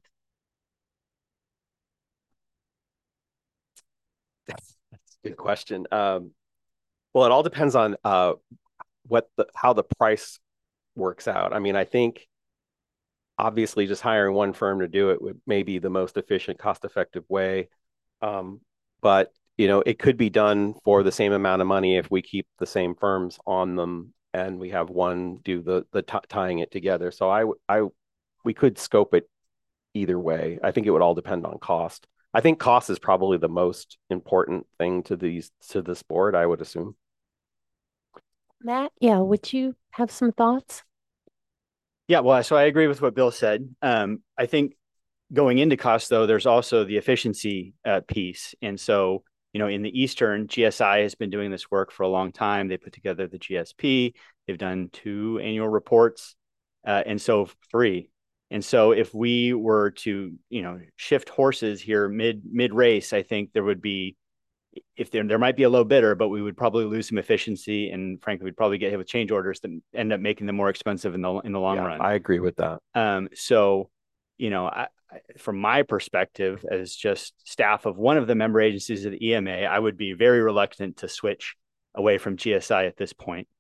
S3: That's a good question. Well, it all depends on how the price works out. I mean, I think obviously just hiring one firm to do it may be the most efficient, cost-effective way. But it could be done for the same amount of money if we keep the same firms on them and we have one do the tying it together. So we could scope it either way. I think it would all depend on cost. I think cost is probably the most important thing to this board, I would assume.
S4: Matt, yeah, would you have some thoughts?
S8: Yeah, well, so I agree with what Bill said. I think going into cost, though, there's also the efficiency piece. And so, in the Eastern, GSI has been doing this work for a long time. They put together the GSP. They've done 2 annual reports, and so 3. And so if we were to, shift horses here mid race, I think there would be, if there might be a low bidder, but we would probably lose some efficiency, and frankly, we'd probably get hit with change orders that end up making them more expensive in the long run.
S3: I agree with that.
S8: So, from my perspective, as just staff of one of the member agencies of the EMA, I would be very reluctant to switch away from GSI at this point.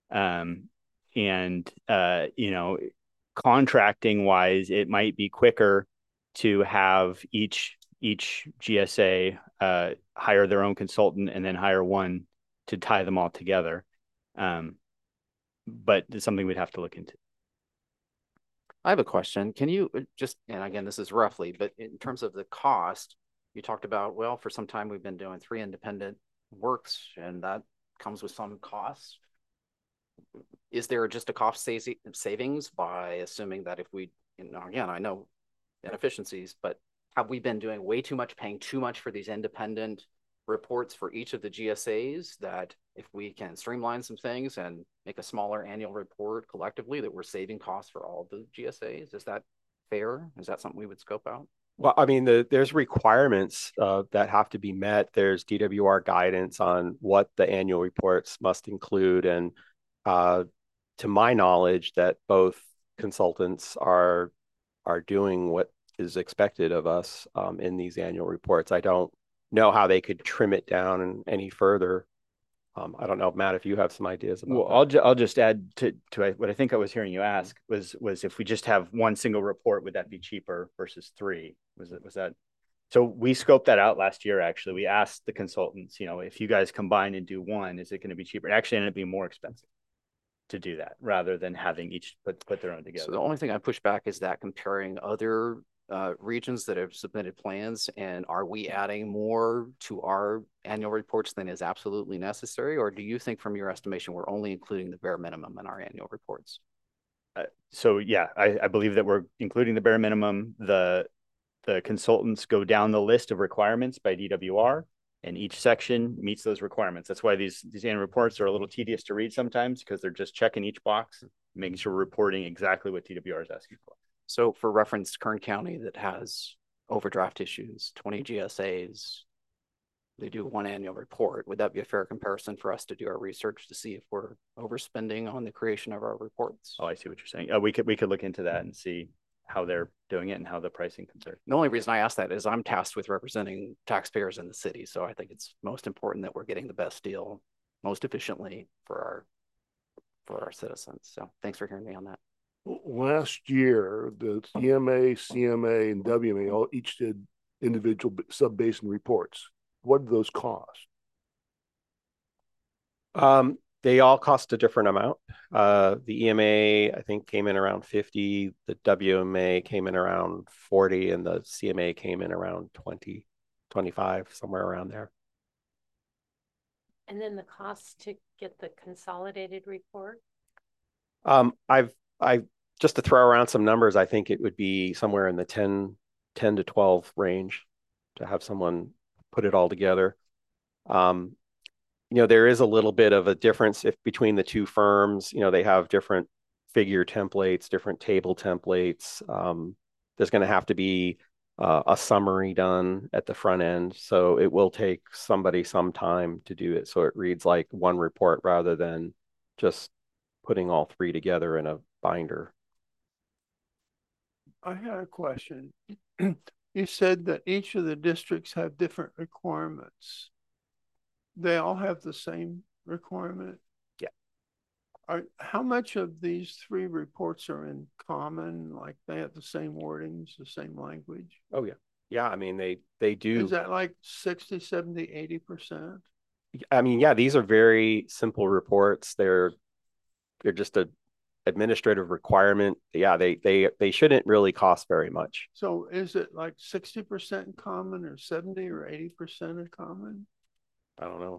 S8: Contracting wise, it might be quicker to have each GSA hire their own consultant and then hire one to tie them all together. But it's something we'd have to look into.
S10: I have a question. Can you just, and again, this is roughly, but in terms of the cost, you talked about, well, for some time we've been doing 3 independent works, and that comes with some costs. Is there just a cost savings by assuming that if we, again, I know inefficiencies, but have we been doing way too much, paying too much for these independent reports for each of the GSAs, that if we can streamline some things and make a smaller annual report collectively, that we're saving costs for all of the GSAs? Is that fair? Is that something we would scope out?
S3: Well, I mean, there's requirements that have to be met. There's DWR guidance on what the annual reports must include. And to my knowledge, that both consultants are doing what is expected of us in these annual reports. I don't know how they could trim it down any further. I don't know, Matt, if you have some ideas about
S8: I'll just add to what I think I was hearing you ask was if we just have one single report, would that be cheaper versus 3? Was that? So we scoped that out last year. Actually, we asked the consultants, if you guys combine and do one, is it going to be cheaper? It actually ended up being more expensive to do that rather than having each put their own together.
S10: So the only thing I push back is that comparing other regions that have submitted plans, and are we adding more to our annual reports than is absolutely necessary? Or do you think from your estimation, we're only including the bare minimum in our annual reports?
S8: So yeah, I believe that we're including the bare minimum. The consultants go down the list of requirements by DWR, and each section meets those requirements. That's why these annual reports are a little tedious to read sometimes, because they're just checking each box, making sure we're reporting exactly what DWR is asking for.
S10: So for reference, Kern County that has overdraft issues, 20 GSAs, they do one annual report. Would that be a fair comparison for us to do our research to see if we're overspending on the creation of our reports?
S8: Oh, I see what you're saying. We could look into that and see how they're doing it and how the pricing compares.
S10: The only reason I ask that is I'm tasked with representing taxpayers in the city. So I think it's most important that we're getting the best deal most efficiently for our citizens. So thanks for hearing me on that.
S13: Last year, the EMA, CMA, and WMA all each did individual sub-basin reports. What did those cost?
S3: They all cost a different amount. The EMA, I think, came in around 50. The WMA came in around 40, and the CMA came in around 20, 25, somewhere around there.
S4: And then the cost to get the consolidated report?
S3: I just to throw around some numbers, I think it would be somewhere in the 10 to 12 range to have someone put it all together. There is a little bit of a difference between the two firms. They have different figure templates, different table templates. There's going to have to be a summary done at the front end. So it will take somebody some time to do it. So it reads like one report rather than just putting all three together in a binder.
S11: I had a question. You said that each of the districts have different requirements. They all have the same requirement?
S3: Yeah.
S11: How much of these three reports are in common? Like they have the same wordings, the same language?
S3: Oh, yeah. Yeah, I mean, they do.
S11: Is that like 60, 70, 80%?
S3: I mean, yeah, these are very simple reports. They're just a administrative requirement. Yeah, they shouldn't really cost very much.
S11: So is it like 60% in common or 70 or 80% in common?
S3: I don't know.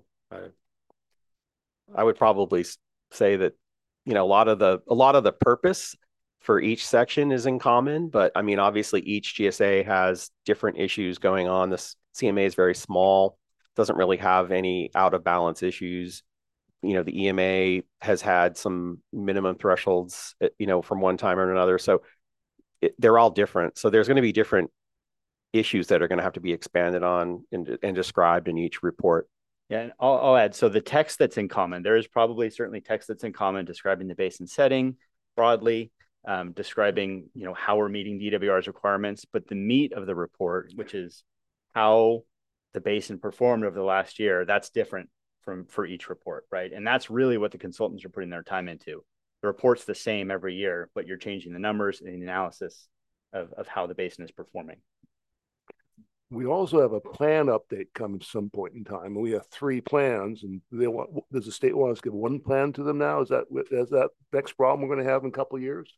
S3: I would probably say that, a lot of the purpose for each section is in common, but I mean, obviously each GSA has different issues going on. This CMA is very small, doesn't really have any out of balance issues. The EMA has had some minimum thresholds, from one time or another. So they're all different. So there's going to be different issues that are going to have to be expanded on and described in each report.
S8: Yeah, and I'll add, so the text that's in common, there is probably certainly text that's in common describing the basin setting broadly, describing, how we're meeting DWR's requirements, but the meat of the report, which is how the basin performed over the last year, that's different for each report, right? And that's really what the consultants are putting their time into. The report's the same every year, but you're changing the numbers and the analysis of how the basin is performing.
S13: We also have a plan update coming some point in time, and we have 3 plans. And does the state want us to give one plan to them now? Is that next problem we're going to have in a couple of years?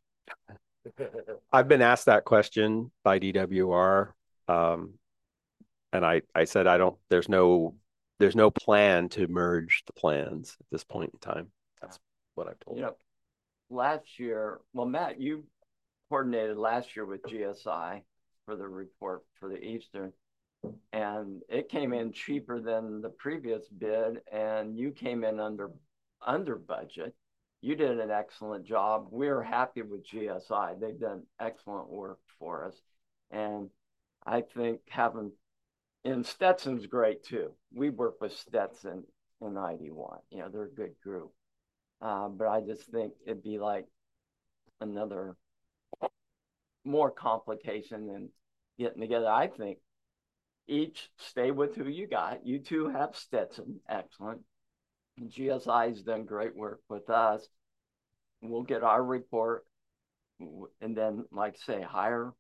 S3: I've been asked that question by DWR, and I said there's no plan to merge the plans at this point in time. That's what I've told them.
S6: Last year, well, Matt, you coordinated last year with GSI for the report for the Eastern, and it came in cheaper than the previous bid, and you came in under budget. You did an excellent job. We're happy with GSI. They've done excellent work for us, and I think and Stetson's great too. We work with Stetson in 91. They're a good group, but I just think it'd be like another more complication than getting together. I think each stay with who you got. You two have Stetson, excellent. GSI's done great work with us. We'll get our report, and then, like say, hire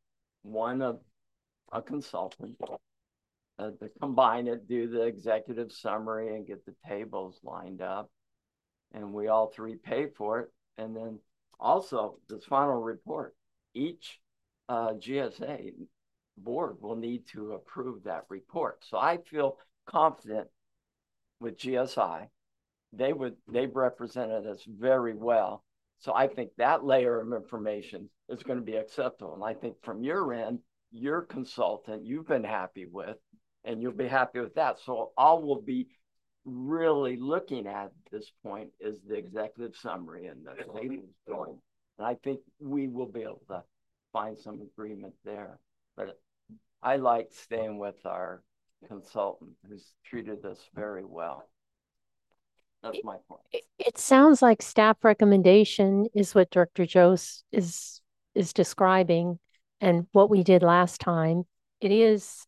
S6: a consultant to combine it, do the executive summary, and get the tables lined up. And we all 3 pay for it. And then also this final report, each GSA board will need to approve that report. So I feel confident with GSI. They've represented us very well. So I think that layer of information is going to be acceptable. And I think from your end, your consultant you've been happy with, and you'll be happy with that. So all we'll be really looking at this point is the executive summary and the tables going. And I think we will be able to find some agreement there. But I like staying with our consultant who's treated us very well. That's my point.
S4: It sounds like staff recommendation is what Director Jose is describing, and what we did last time. It is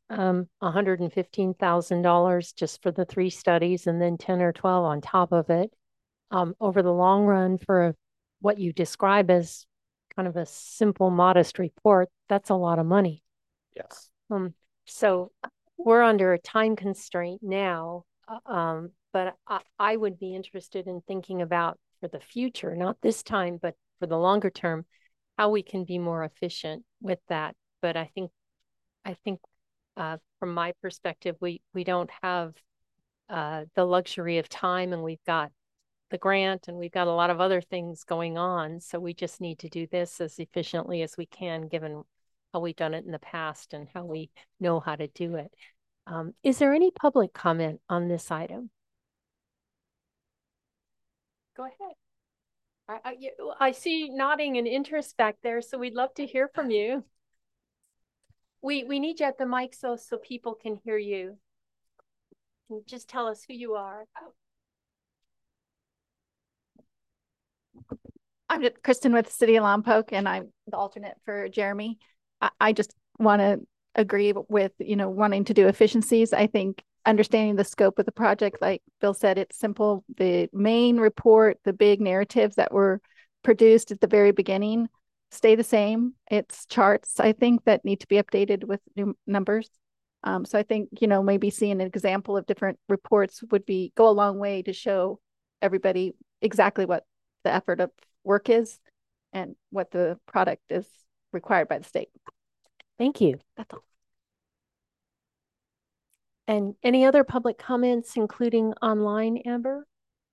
S4: $115,000 just for the 3 studies, and then 10 or 12 on top of it. Over the long run, for what you describe as kind of a simple, modest report, that's a lot of money.
S3: Yes.
S4: So we're under a time constraint now, but I would be interested in thinking about for the future, not this time, but for the longer term, how we can be more efficient with that. But I think from my perspective, we don't have the luxury of time, and we've got the grant and we've got a lot of other things going on. So we just need to do this as efficiently as we can, given how we've done it in the past and how we know how to do it. Is there any public comment on this item? Go ahead. I see nodding and interest back there, so we'd love to hear from you. We need you at the mic so people can hear you. Just tell us who you are.
S16: I'm Kristen with City of Lompoc, and I'm the alternate for Jeremy. I just want to agree with, wanting to do efficiencies. I think understanding the scope of the project, like Bill said, it's simple. The main report, the big narratives that were produced at the very beginning stay the same. It's charts, I think, that need to be updated with new numbers. So I think, maybe seeing an example of different reports would go a long way to show everybody exactly what the effort of work is and what the product is required by the state.
S4: Thank you.
S16: That's all.
S4: And any other public comments, including online, Amber?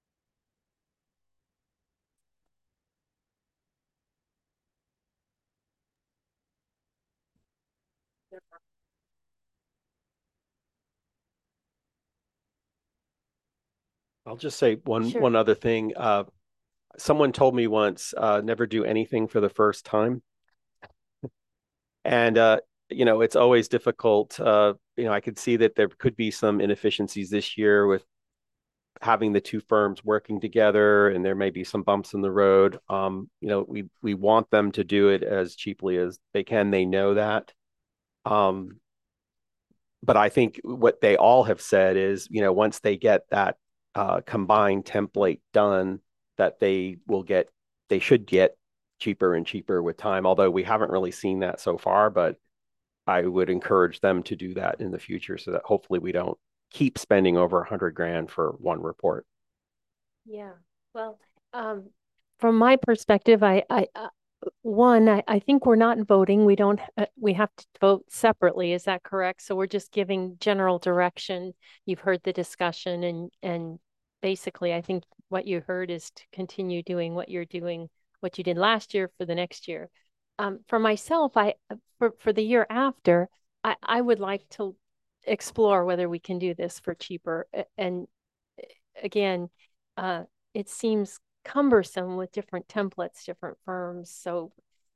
S3: I'll just say one
S4: Sure.
S3: other thing. Someone told me once, never do anything for the first time. And it's always difficult. I could see that there could be some inefficiencies this year with having the 2 firms working together, and there may be some bumps in the road. We want them to do it as cheaply as they can. They know that. But I think what they all have said is, once they get that combined template done, that they should get cheaper and cheaper with time, although we haven't really seen that so far. But I would encourage them to do that in the future, so that hopefully we don't keep spending over $100,000 for one report.
S4: Yeah. Well, from my perspective, I think we're not voting. We have to vote separately. Is that correct? So we're just giving general direction. You've heard the discussion, and basically, I think what you heard is to continue doing what you did last year for the next year. For myself, for the year after, I would like to explore whether we can do this for cheaper. And again, it seems cumbersome with different templates, different firms. So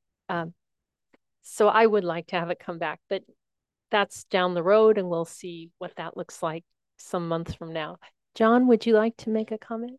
S4: I would like to have it come back, but that's down the road, and we'll see what that looks like some months from now. John, would you like to make a comment?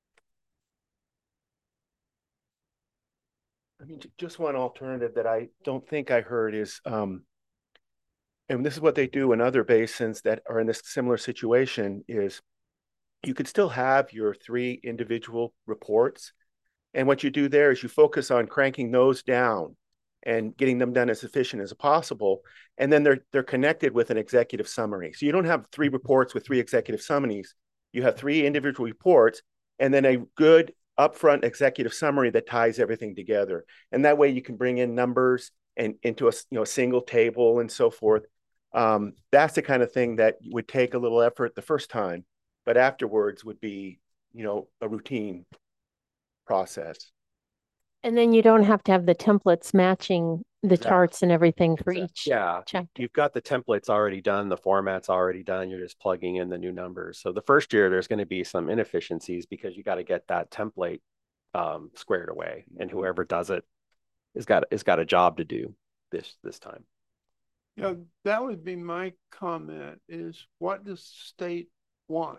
S1: I mean, just one alternative that I don't think I heard is, and this is what they do in other basins that are in this similar situation, is you could still have your 3 individual reports. And what you do there is you focus on cranking those down and getting them done as efficient as possible. And then they're connected with an executive summary. So you don't have 3 reports with 3 executive summaries. You have 3 individual reports and then a good upfront executive summary that ties everything together. And that way you can bring in numbers and into a single table and so forth. That's the kind of thing that would take a little effort the first time, but afterwards would be, a routine process.
S4: And then you don't have to have the templates matching the charts and everything for each chapter.
S3: You've got the templates already done, the format's already done. You're just plugging in the new numbers. So the first year, there's going to be some inefficiencies because you got to get that template squared away, and whoever does it has got a job to do this time.
S11: Yeah, that would be my comment is what does the state want?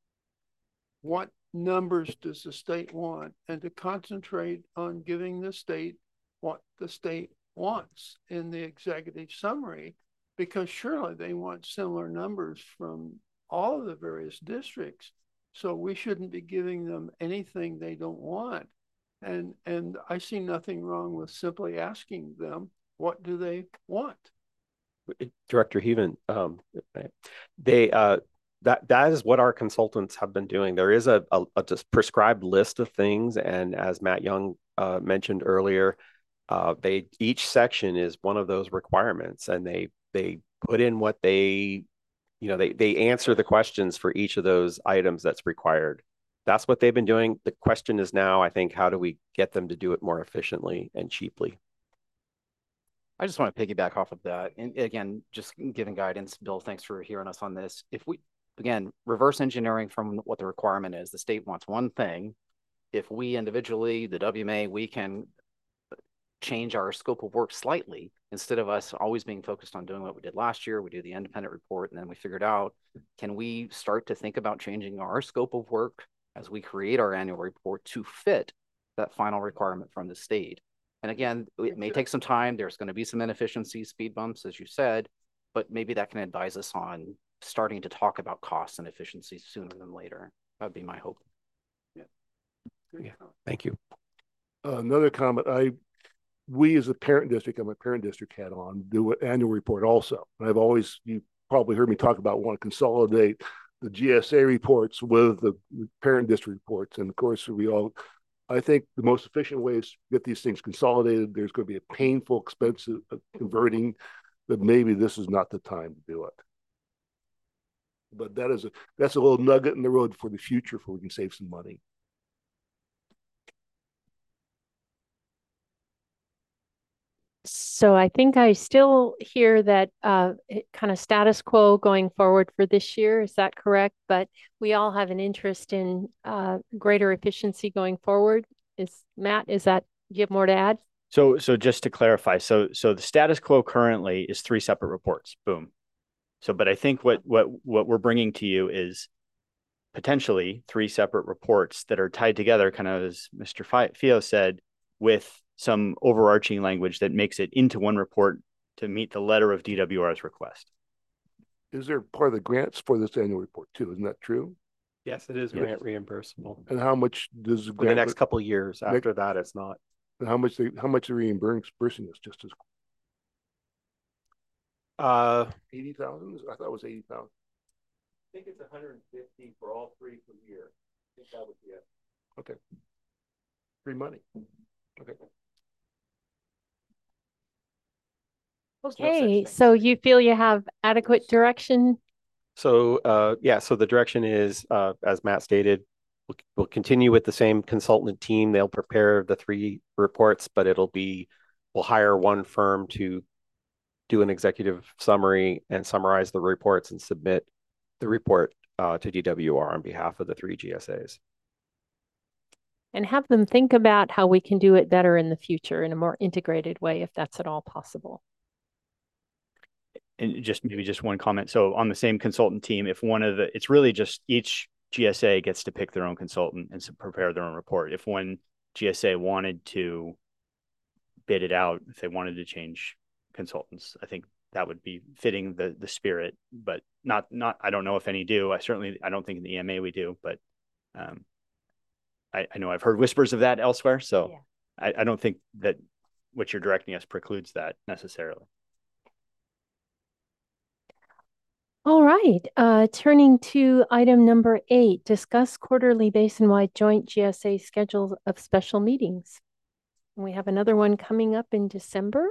S11: What numbers does the state want? And to concentrate on giving the state what the state wants in the executive summary, because surely they want similar numbers from all of the various districts. So we shouldn't be giving them anything they don't want. And I see nothing wrong with simply asking them, what do they want?
S3: Director Heaven, they that is what our consultants have been doing. There is a just prescribed list of things, and as Matt Young mentioned earlier, they each section is one of those requirements, and they put in what they answer the questions for each of those items that's required. That's what they've been doing. The question is now, I think, how do we get them to do it more efficiently and cheaply?
S10: I just want to piggyback off of that. And again, just giving guidance. Bill, thanks for hearing us on this. If we, again, reverse engineering from what the requirement is, the state wants one thing. If we individually, the WMA, we can change our scope of work slightly, instead of us always being focused on doing what we did last year, we do the independent report, and then we figured out, can we start to think about changing our scope of work as we create our annual report to fit that final requirement from the state? And again, it may take some time. There's going to be some inefficiencies, speed bumps, as you said, but maybe that can advise us on starting to talk about costs and efficiencies sooner than later. That'd be my hope.
S3: Yeah. Thank you.
S13: Another comment. We as a parent district, I'm a parent district hat on, do an annual report also. And I've always, you probably heard me talk about want to consolidate the GSA reports with the parent district reports. And of course, I think the most efficient way is to get these things consolidated. There's going to be a painful expense of converting, but maybe this is not the time to do it. But that's a little nugget in the road for the future, for we can save some money.
S4: So I think I still hear that kind of status quo going forward for this year. Is that correct? But we all have an interest in greater efficiency going forward. Matt, do you have more to add?
S8: So just to clarify, so the status quo currently is 3 separate reports. Boom. So, but I think what we're bringing to you is potentially 3 separate reports that are tied together, kind of as Mr. Fio said, with some overarching language that makes it into one report to meet the letter of DWR's request.
S13: Is there part of the grants for this annual report too? Isn't that true?
S3: Yes, it is grant reimbursable.
S13: And how much does the
S3: grant, for the next couple of years? After that, it's not.
S13: And how much are reimbursing us? Just as 80,000? I thought it was 80,000.
S3: I think it's 150 for all 3 per year. I think that would be it.
S13: Okay. Free money. Okay.
S4: Okay, so you feel you have adequate direction?
S3: So so the direction is, as Matt stated, we'll continue with the same consultant team. They'll prepare the 3 reports, but we'll hire one firm to do an executive summary and summarize the reports and submit the report to DWR on behalf of the 3 GSAs.
S4: And have them think about how we can do it better in the future in a more integrated way, if that's at all possible.
S8: And maybe just one comment. So on the same consultant team, if it's really just each GSA gets to pick their own consultant and prepare their own report. If one GSA wanted to bid it out, if they wanted to change consultants, I think that would be fitting the spirit, but not, I don't know if any do. I don't think in the EMA we do, but I know I've heard whispers of that elsewhere. So yeah. I don't think that what you're directing us precludes that necessarily.
S4: All right, turning to item number 8, discuss quarterly basin-wide joint GSA schedules of special meetings. And we have another one coming up in December.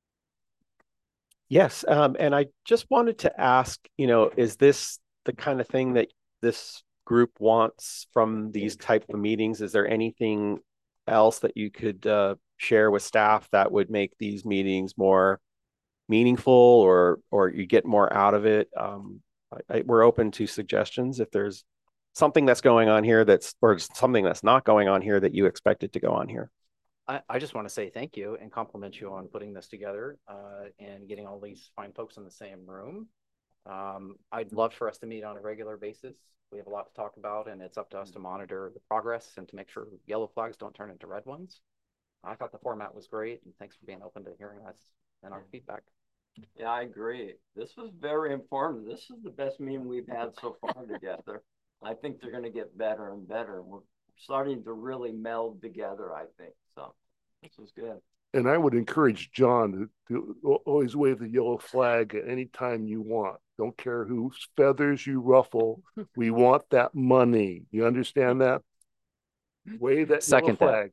S3: Yes, and I just wanted to ask, is this the kind of thing that this group wants from these type of meetings? Is there anything else that you could share with staff that would make these meetings more meaningful or you get more out of it? We're open to suggestions. If there's something that's going on here or something that's not going on here that you expect it to go on here.
S10: I just want to say thank you and compliment you on putting this together and getting all these fine folks in the same room. I'd love for us to meet on a regular basis. We have a lot to talk about, and it's up to us to monitor the progress and to make sure yellow flags don't turn into red ones. I thought the format was great, and thanks for being open to hearing us and our feedback.
S6: Yeah, I agree. This was very informative. This is the best meeting we've had so far together. I think they're going to get better and better. We're starting to really meld together, I think. So this was good.
S13: And I would encourage John to always wave the yellow flag at any time you want. Don't care whose feathers you ruffle. We want that money. You understand that? Wave that yellow flag.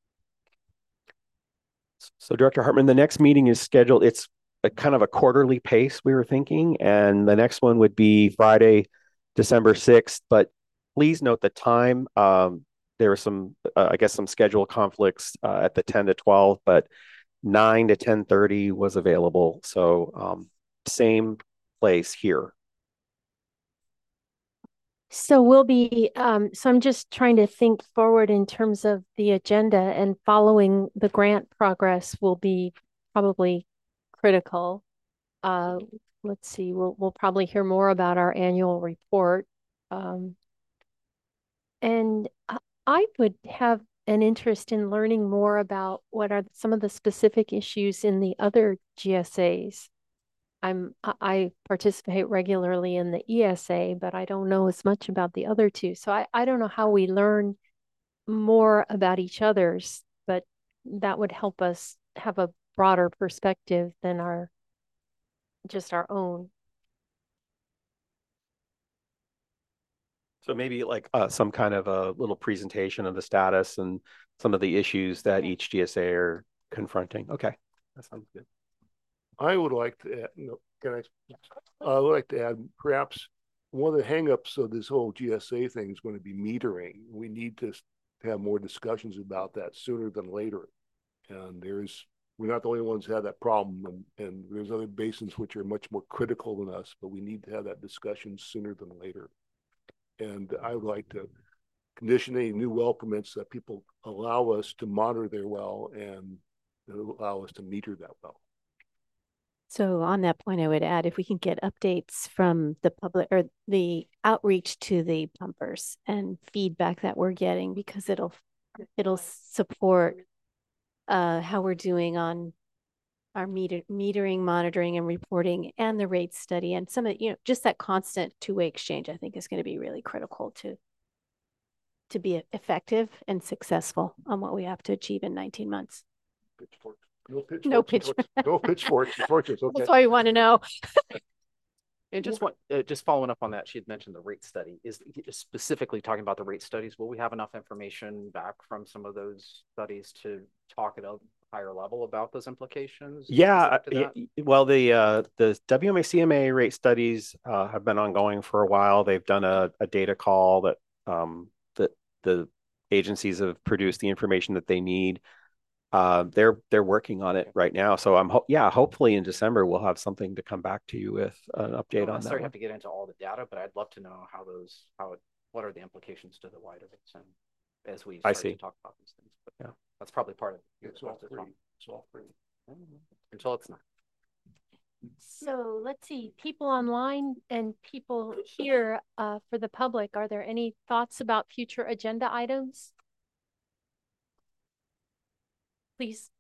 S3: So Director Hartman, the next meeting is scheduled. It's a kind of a quarterly pace we were thinking, and the next one would be Friday, December 6th. But please note the time. There were some, I guess, some schedule conflicts at the 10 to 12, but 9 to 10:30 was available. So same place here.
S9: So we'll be, so I'm just trying to think forward in terms of the agenda, and following the grant progress will be probably critical. Let's see, we'll probably hear more about our annual report. And I would have an interest in learning more about what are some of the specific issues in the other GSAs. I participate regularly in the ESA, but I don't know as much about the other two. So I don't know how we learn more about each other's, but that would help us have a broader perspective than just our own.
S3: So maybe like some kind of a little presentation of the status and some of the issues that each GSA are confronting. Okay, that sounds good.
S13: I would like to add, I would like to add perhaps one of the hangups of this whole GSA thing is going to be metering. We need to have more discussions about that sooner than later. And we're not the only ones who have that problem, and there's other basins which are much more critical than us, but we need to have that discussion sooner than later. And I would like to condition any new well permits that people allow us to monitor their well and allow us to meter that well.
S9: So on that point, I would add, if we can get updates from the public or the outreach to the pumpers and feedback that we're getting, because it'll support how we're doing on our metering, monitoring, and reporting, and the rate study, and some of, just that constant two-way exchange, I think is going to be really critical to be effective and successful on what we have to achieve in 19 months.
S13: Pitchforks. No pitchforks.
S9: No pitchforks.
S13: No pitchforks. Pitchforks, okay.
S9: That's why you want to know.
S10: And just following up on that, she had mentioned the rate study. Is specifically talking about the rate studies. Will we have enough information back from some of those studies to talk at a higher level about those implications?
S3: Yeah, well, the WMA CMA rate studies have been ongoing for a while. They've done a data call that the agencies have produced the information that they need. They're working on it right now. So hopefully in December we'll have something to come back to you with an update on that.
S10: I have to get into all the data, but I'd love to know what are the implications to the wider basin as we start to talk about these things. But yeah, that's probably part of it.
S13: It's all free. It's all free.
S10: Until it's not.
S4: So let's see, people online and people here for the public, are there any thoughts about future agenda items? Please.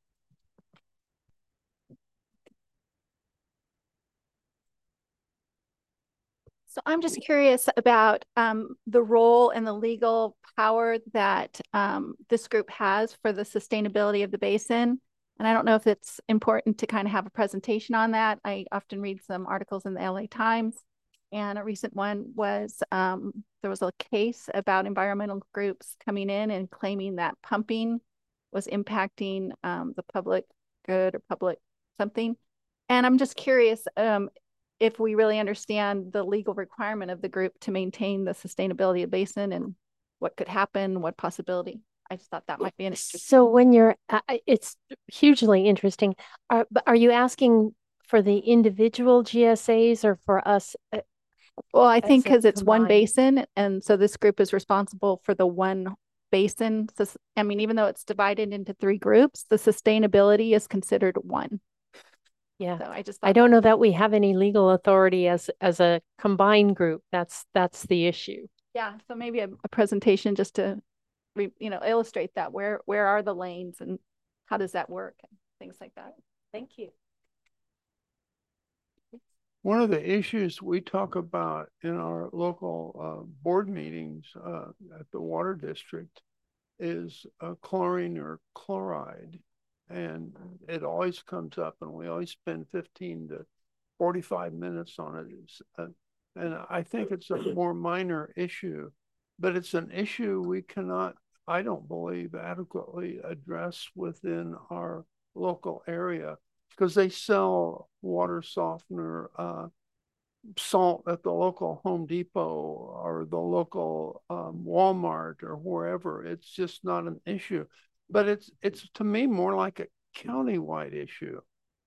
S16: So I'm just curious about the role and the legal power that this group has for the sustainability of the basin. And I don't know if it's important to kind of have a presentation on that. I often read some articles in the LA Times, and a recent one was there was a case about environmental groups coming in and claiming that pumping was impacting the public good or public something. And I'm just curious if we really understand the legal requirement of the group to maintain the sustainability of the basin and what could happen, what possibility. I just thought that might be an interesting.
S9: So when you're, it's hugely interesting. Are you asking for the individual GSAs or for us?
S16: Well, I think because it's one basin, and so this group is responsible for the one basin, I mean, even though it's divided into 3 groups, the sustainability is considered one.
S4: Yeah.
S16: So
S4: I don't know that we have any legal authority as a combined group. That's the issue.
S16: Yeah. So maybe a presentation just to, illustrate that. Where are the lanes and how does that work and things like that.
S4: Thank you.
S11: One of the issues we talk about in our local board meetings at the water district is chlorine or chloride. And it always comes up and we always spend 15 to 45 minutes on it. And I think it's a more minor issue, but it's an issue we cannot, I don't believe, adequately address within our local area, because they sell water softener, salt at the local Home Depot or the local Walmart or wherever. It's just not an issue, but it's to me more like a countywide issue,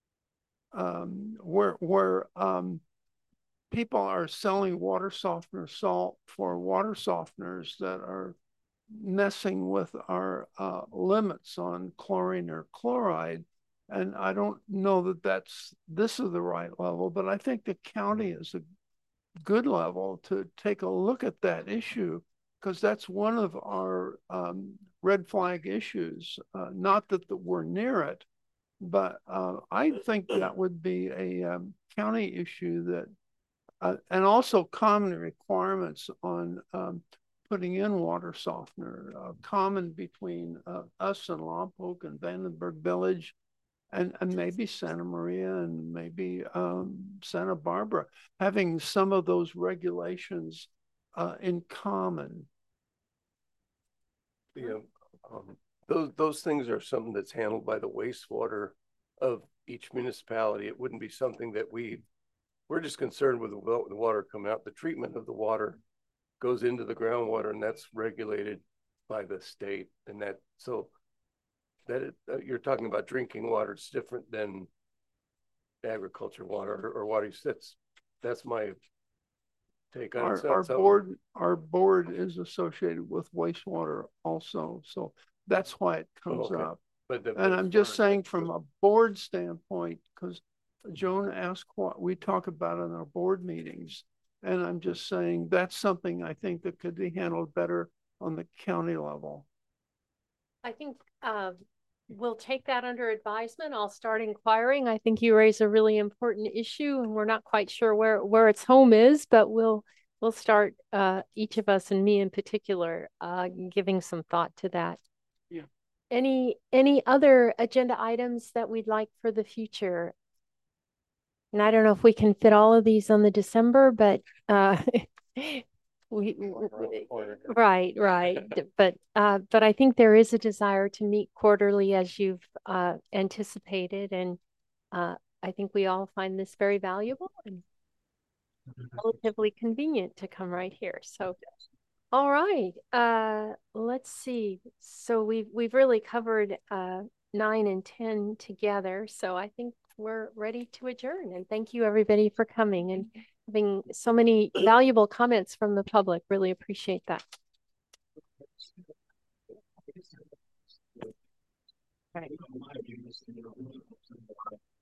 S11: where people are selling water softener salt for water softeners that are messing with our limits on chlorine or chloride. And I don't know that this is the right level, but I think the county is a good level to take a look at that issue, because that's one of our red flag issues. Not that we're near it, but I think that would be a county issue that, and also common requirements on putting in water softener, common between us and Lompoc and Vandenberg Village, and maybe Santa Maria and maybe Santa Barbara, having some of those regulations in common.
S15: Yeah, those things are something that's handled by the wastewater of each municipality. It wouldn't be something that we're just concerned with the water coming out. The treatment of the water goes into the groundwater, and that's regulated by the state. And you're talking about drinking water. It's different than agriculture water or water. That's my take on it.
S11: Our board is associated with wastewater also, so that's why it comes up. And I'm just saying from a board standpoint, because Joan asked what we talk about in our board meetings, and I'm just saying that's something I think that could be handled better on the county level.
S4: I think we'll take that under advisement. I'll start inquiring. I think you raise a really important issue, and we're not quite sure where its home is, but we'll start, each of us, and me in particular, giving some thought to that.
S11: Yeah.
S4: Any other agenda items that we'd like for the future? And I don't know if we can fit all of these on the December, but right. But I think there is a desire to meet quarterly, as you've anticipated, and I think we all find this very valuable and relatively convenient to come right here. So, all right, let's see. So we've really covered 9 and 10 together. So I think we're ready to adjourn. And thank you, everybody, for coming and having so many valuable comments from the public. Really appreciate that. Right.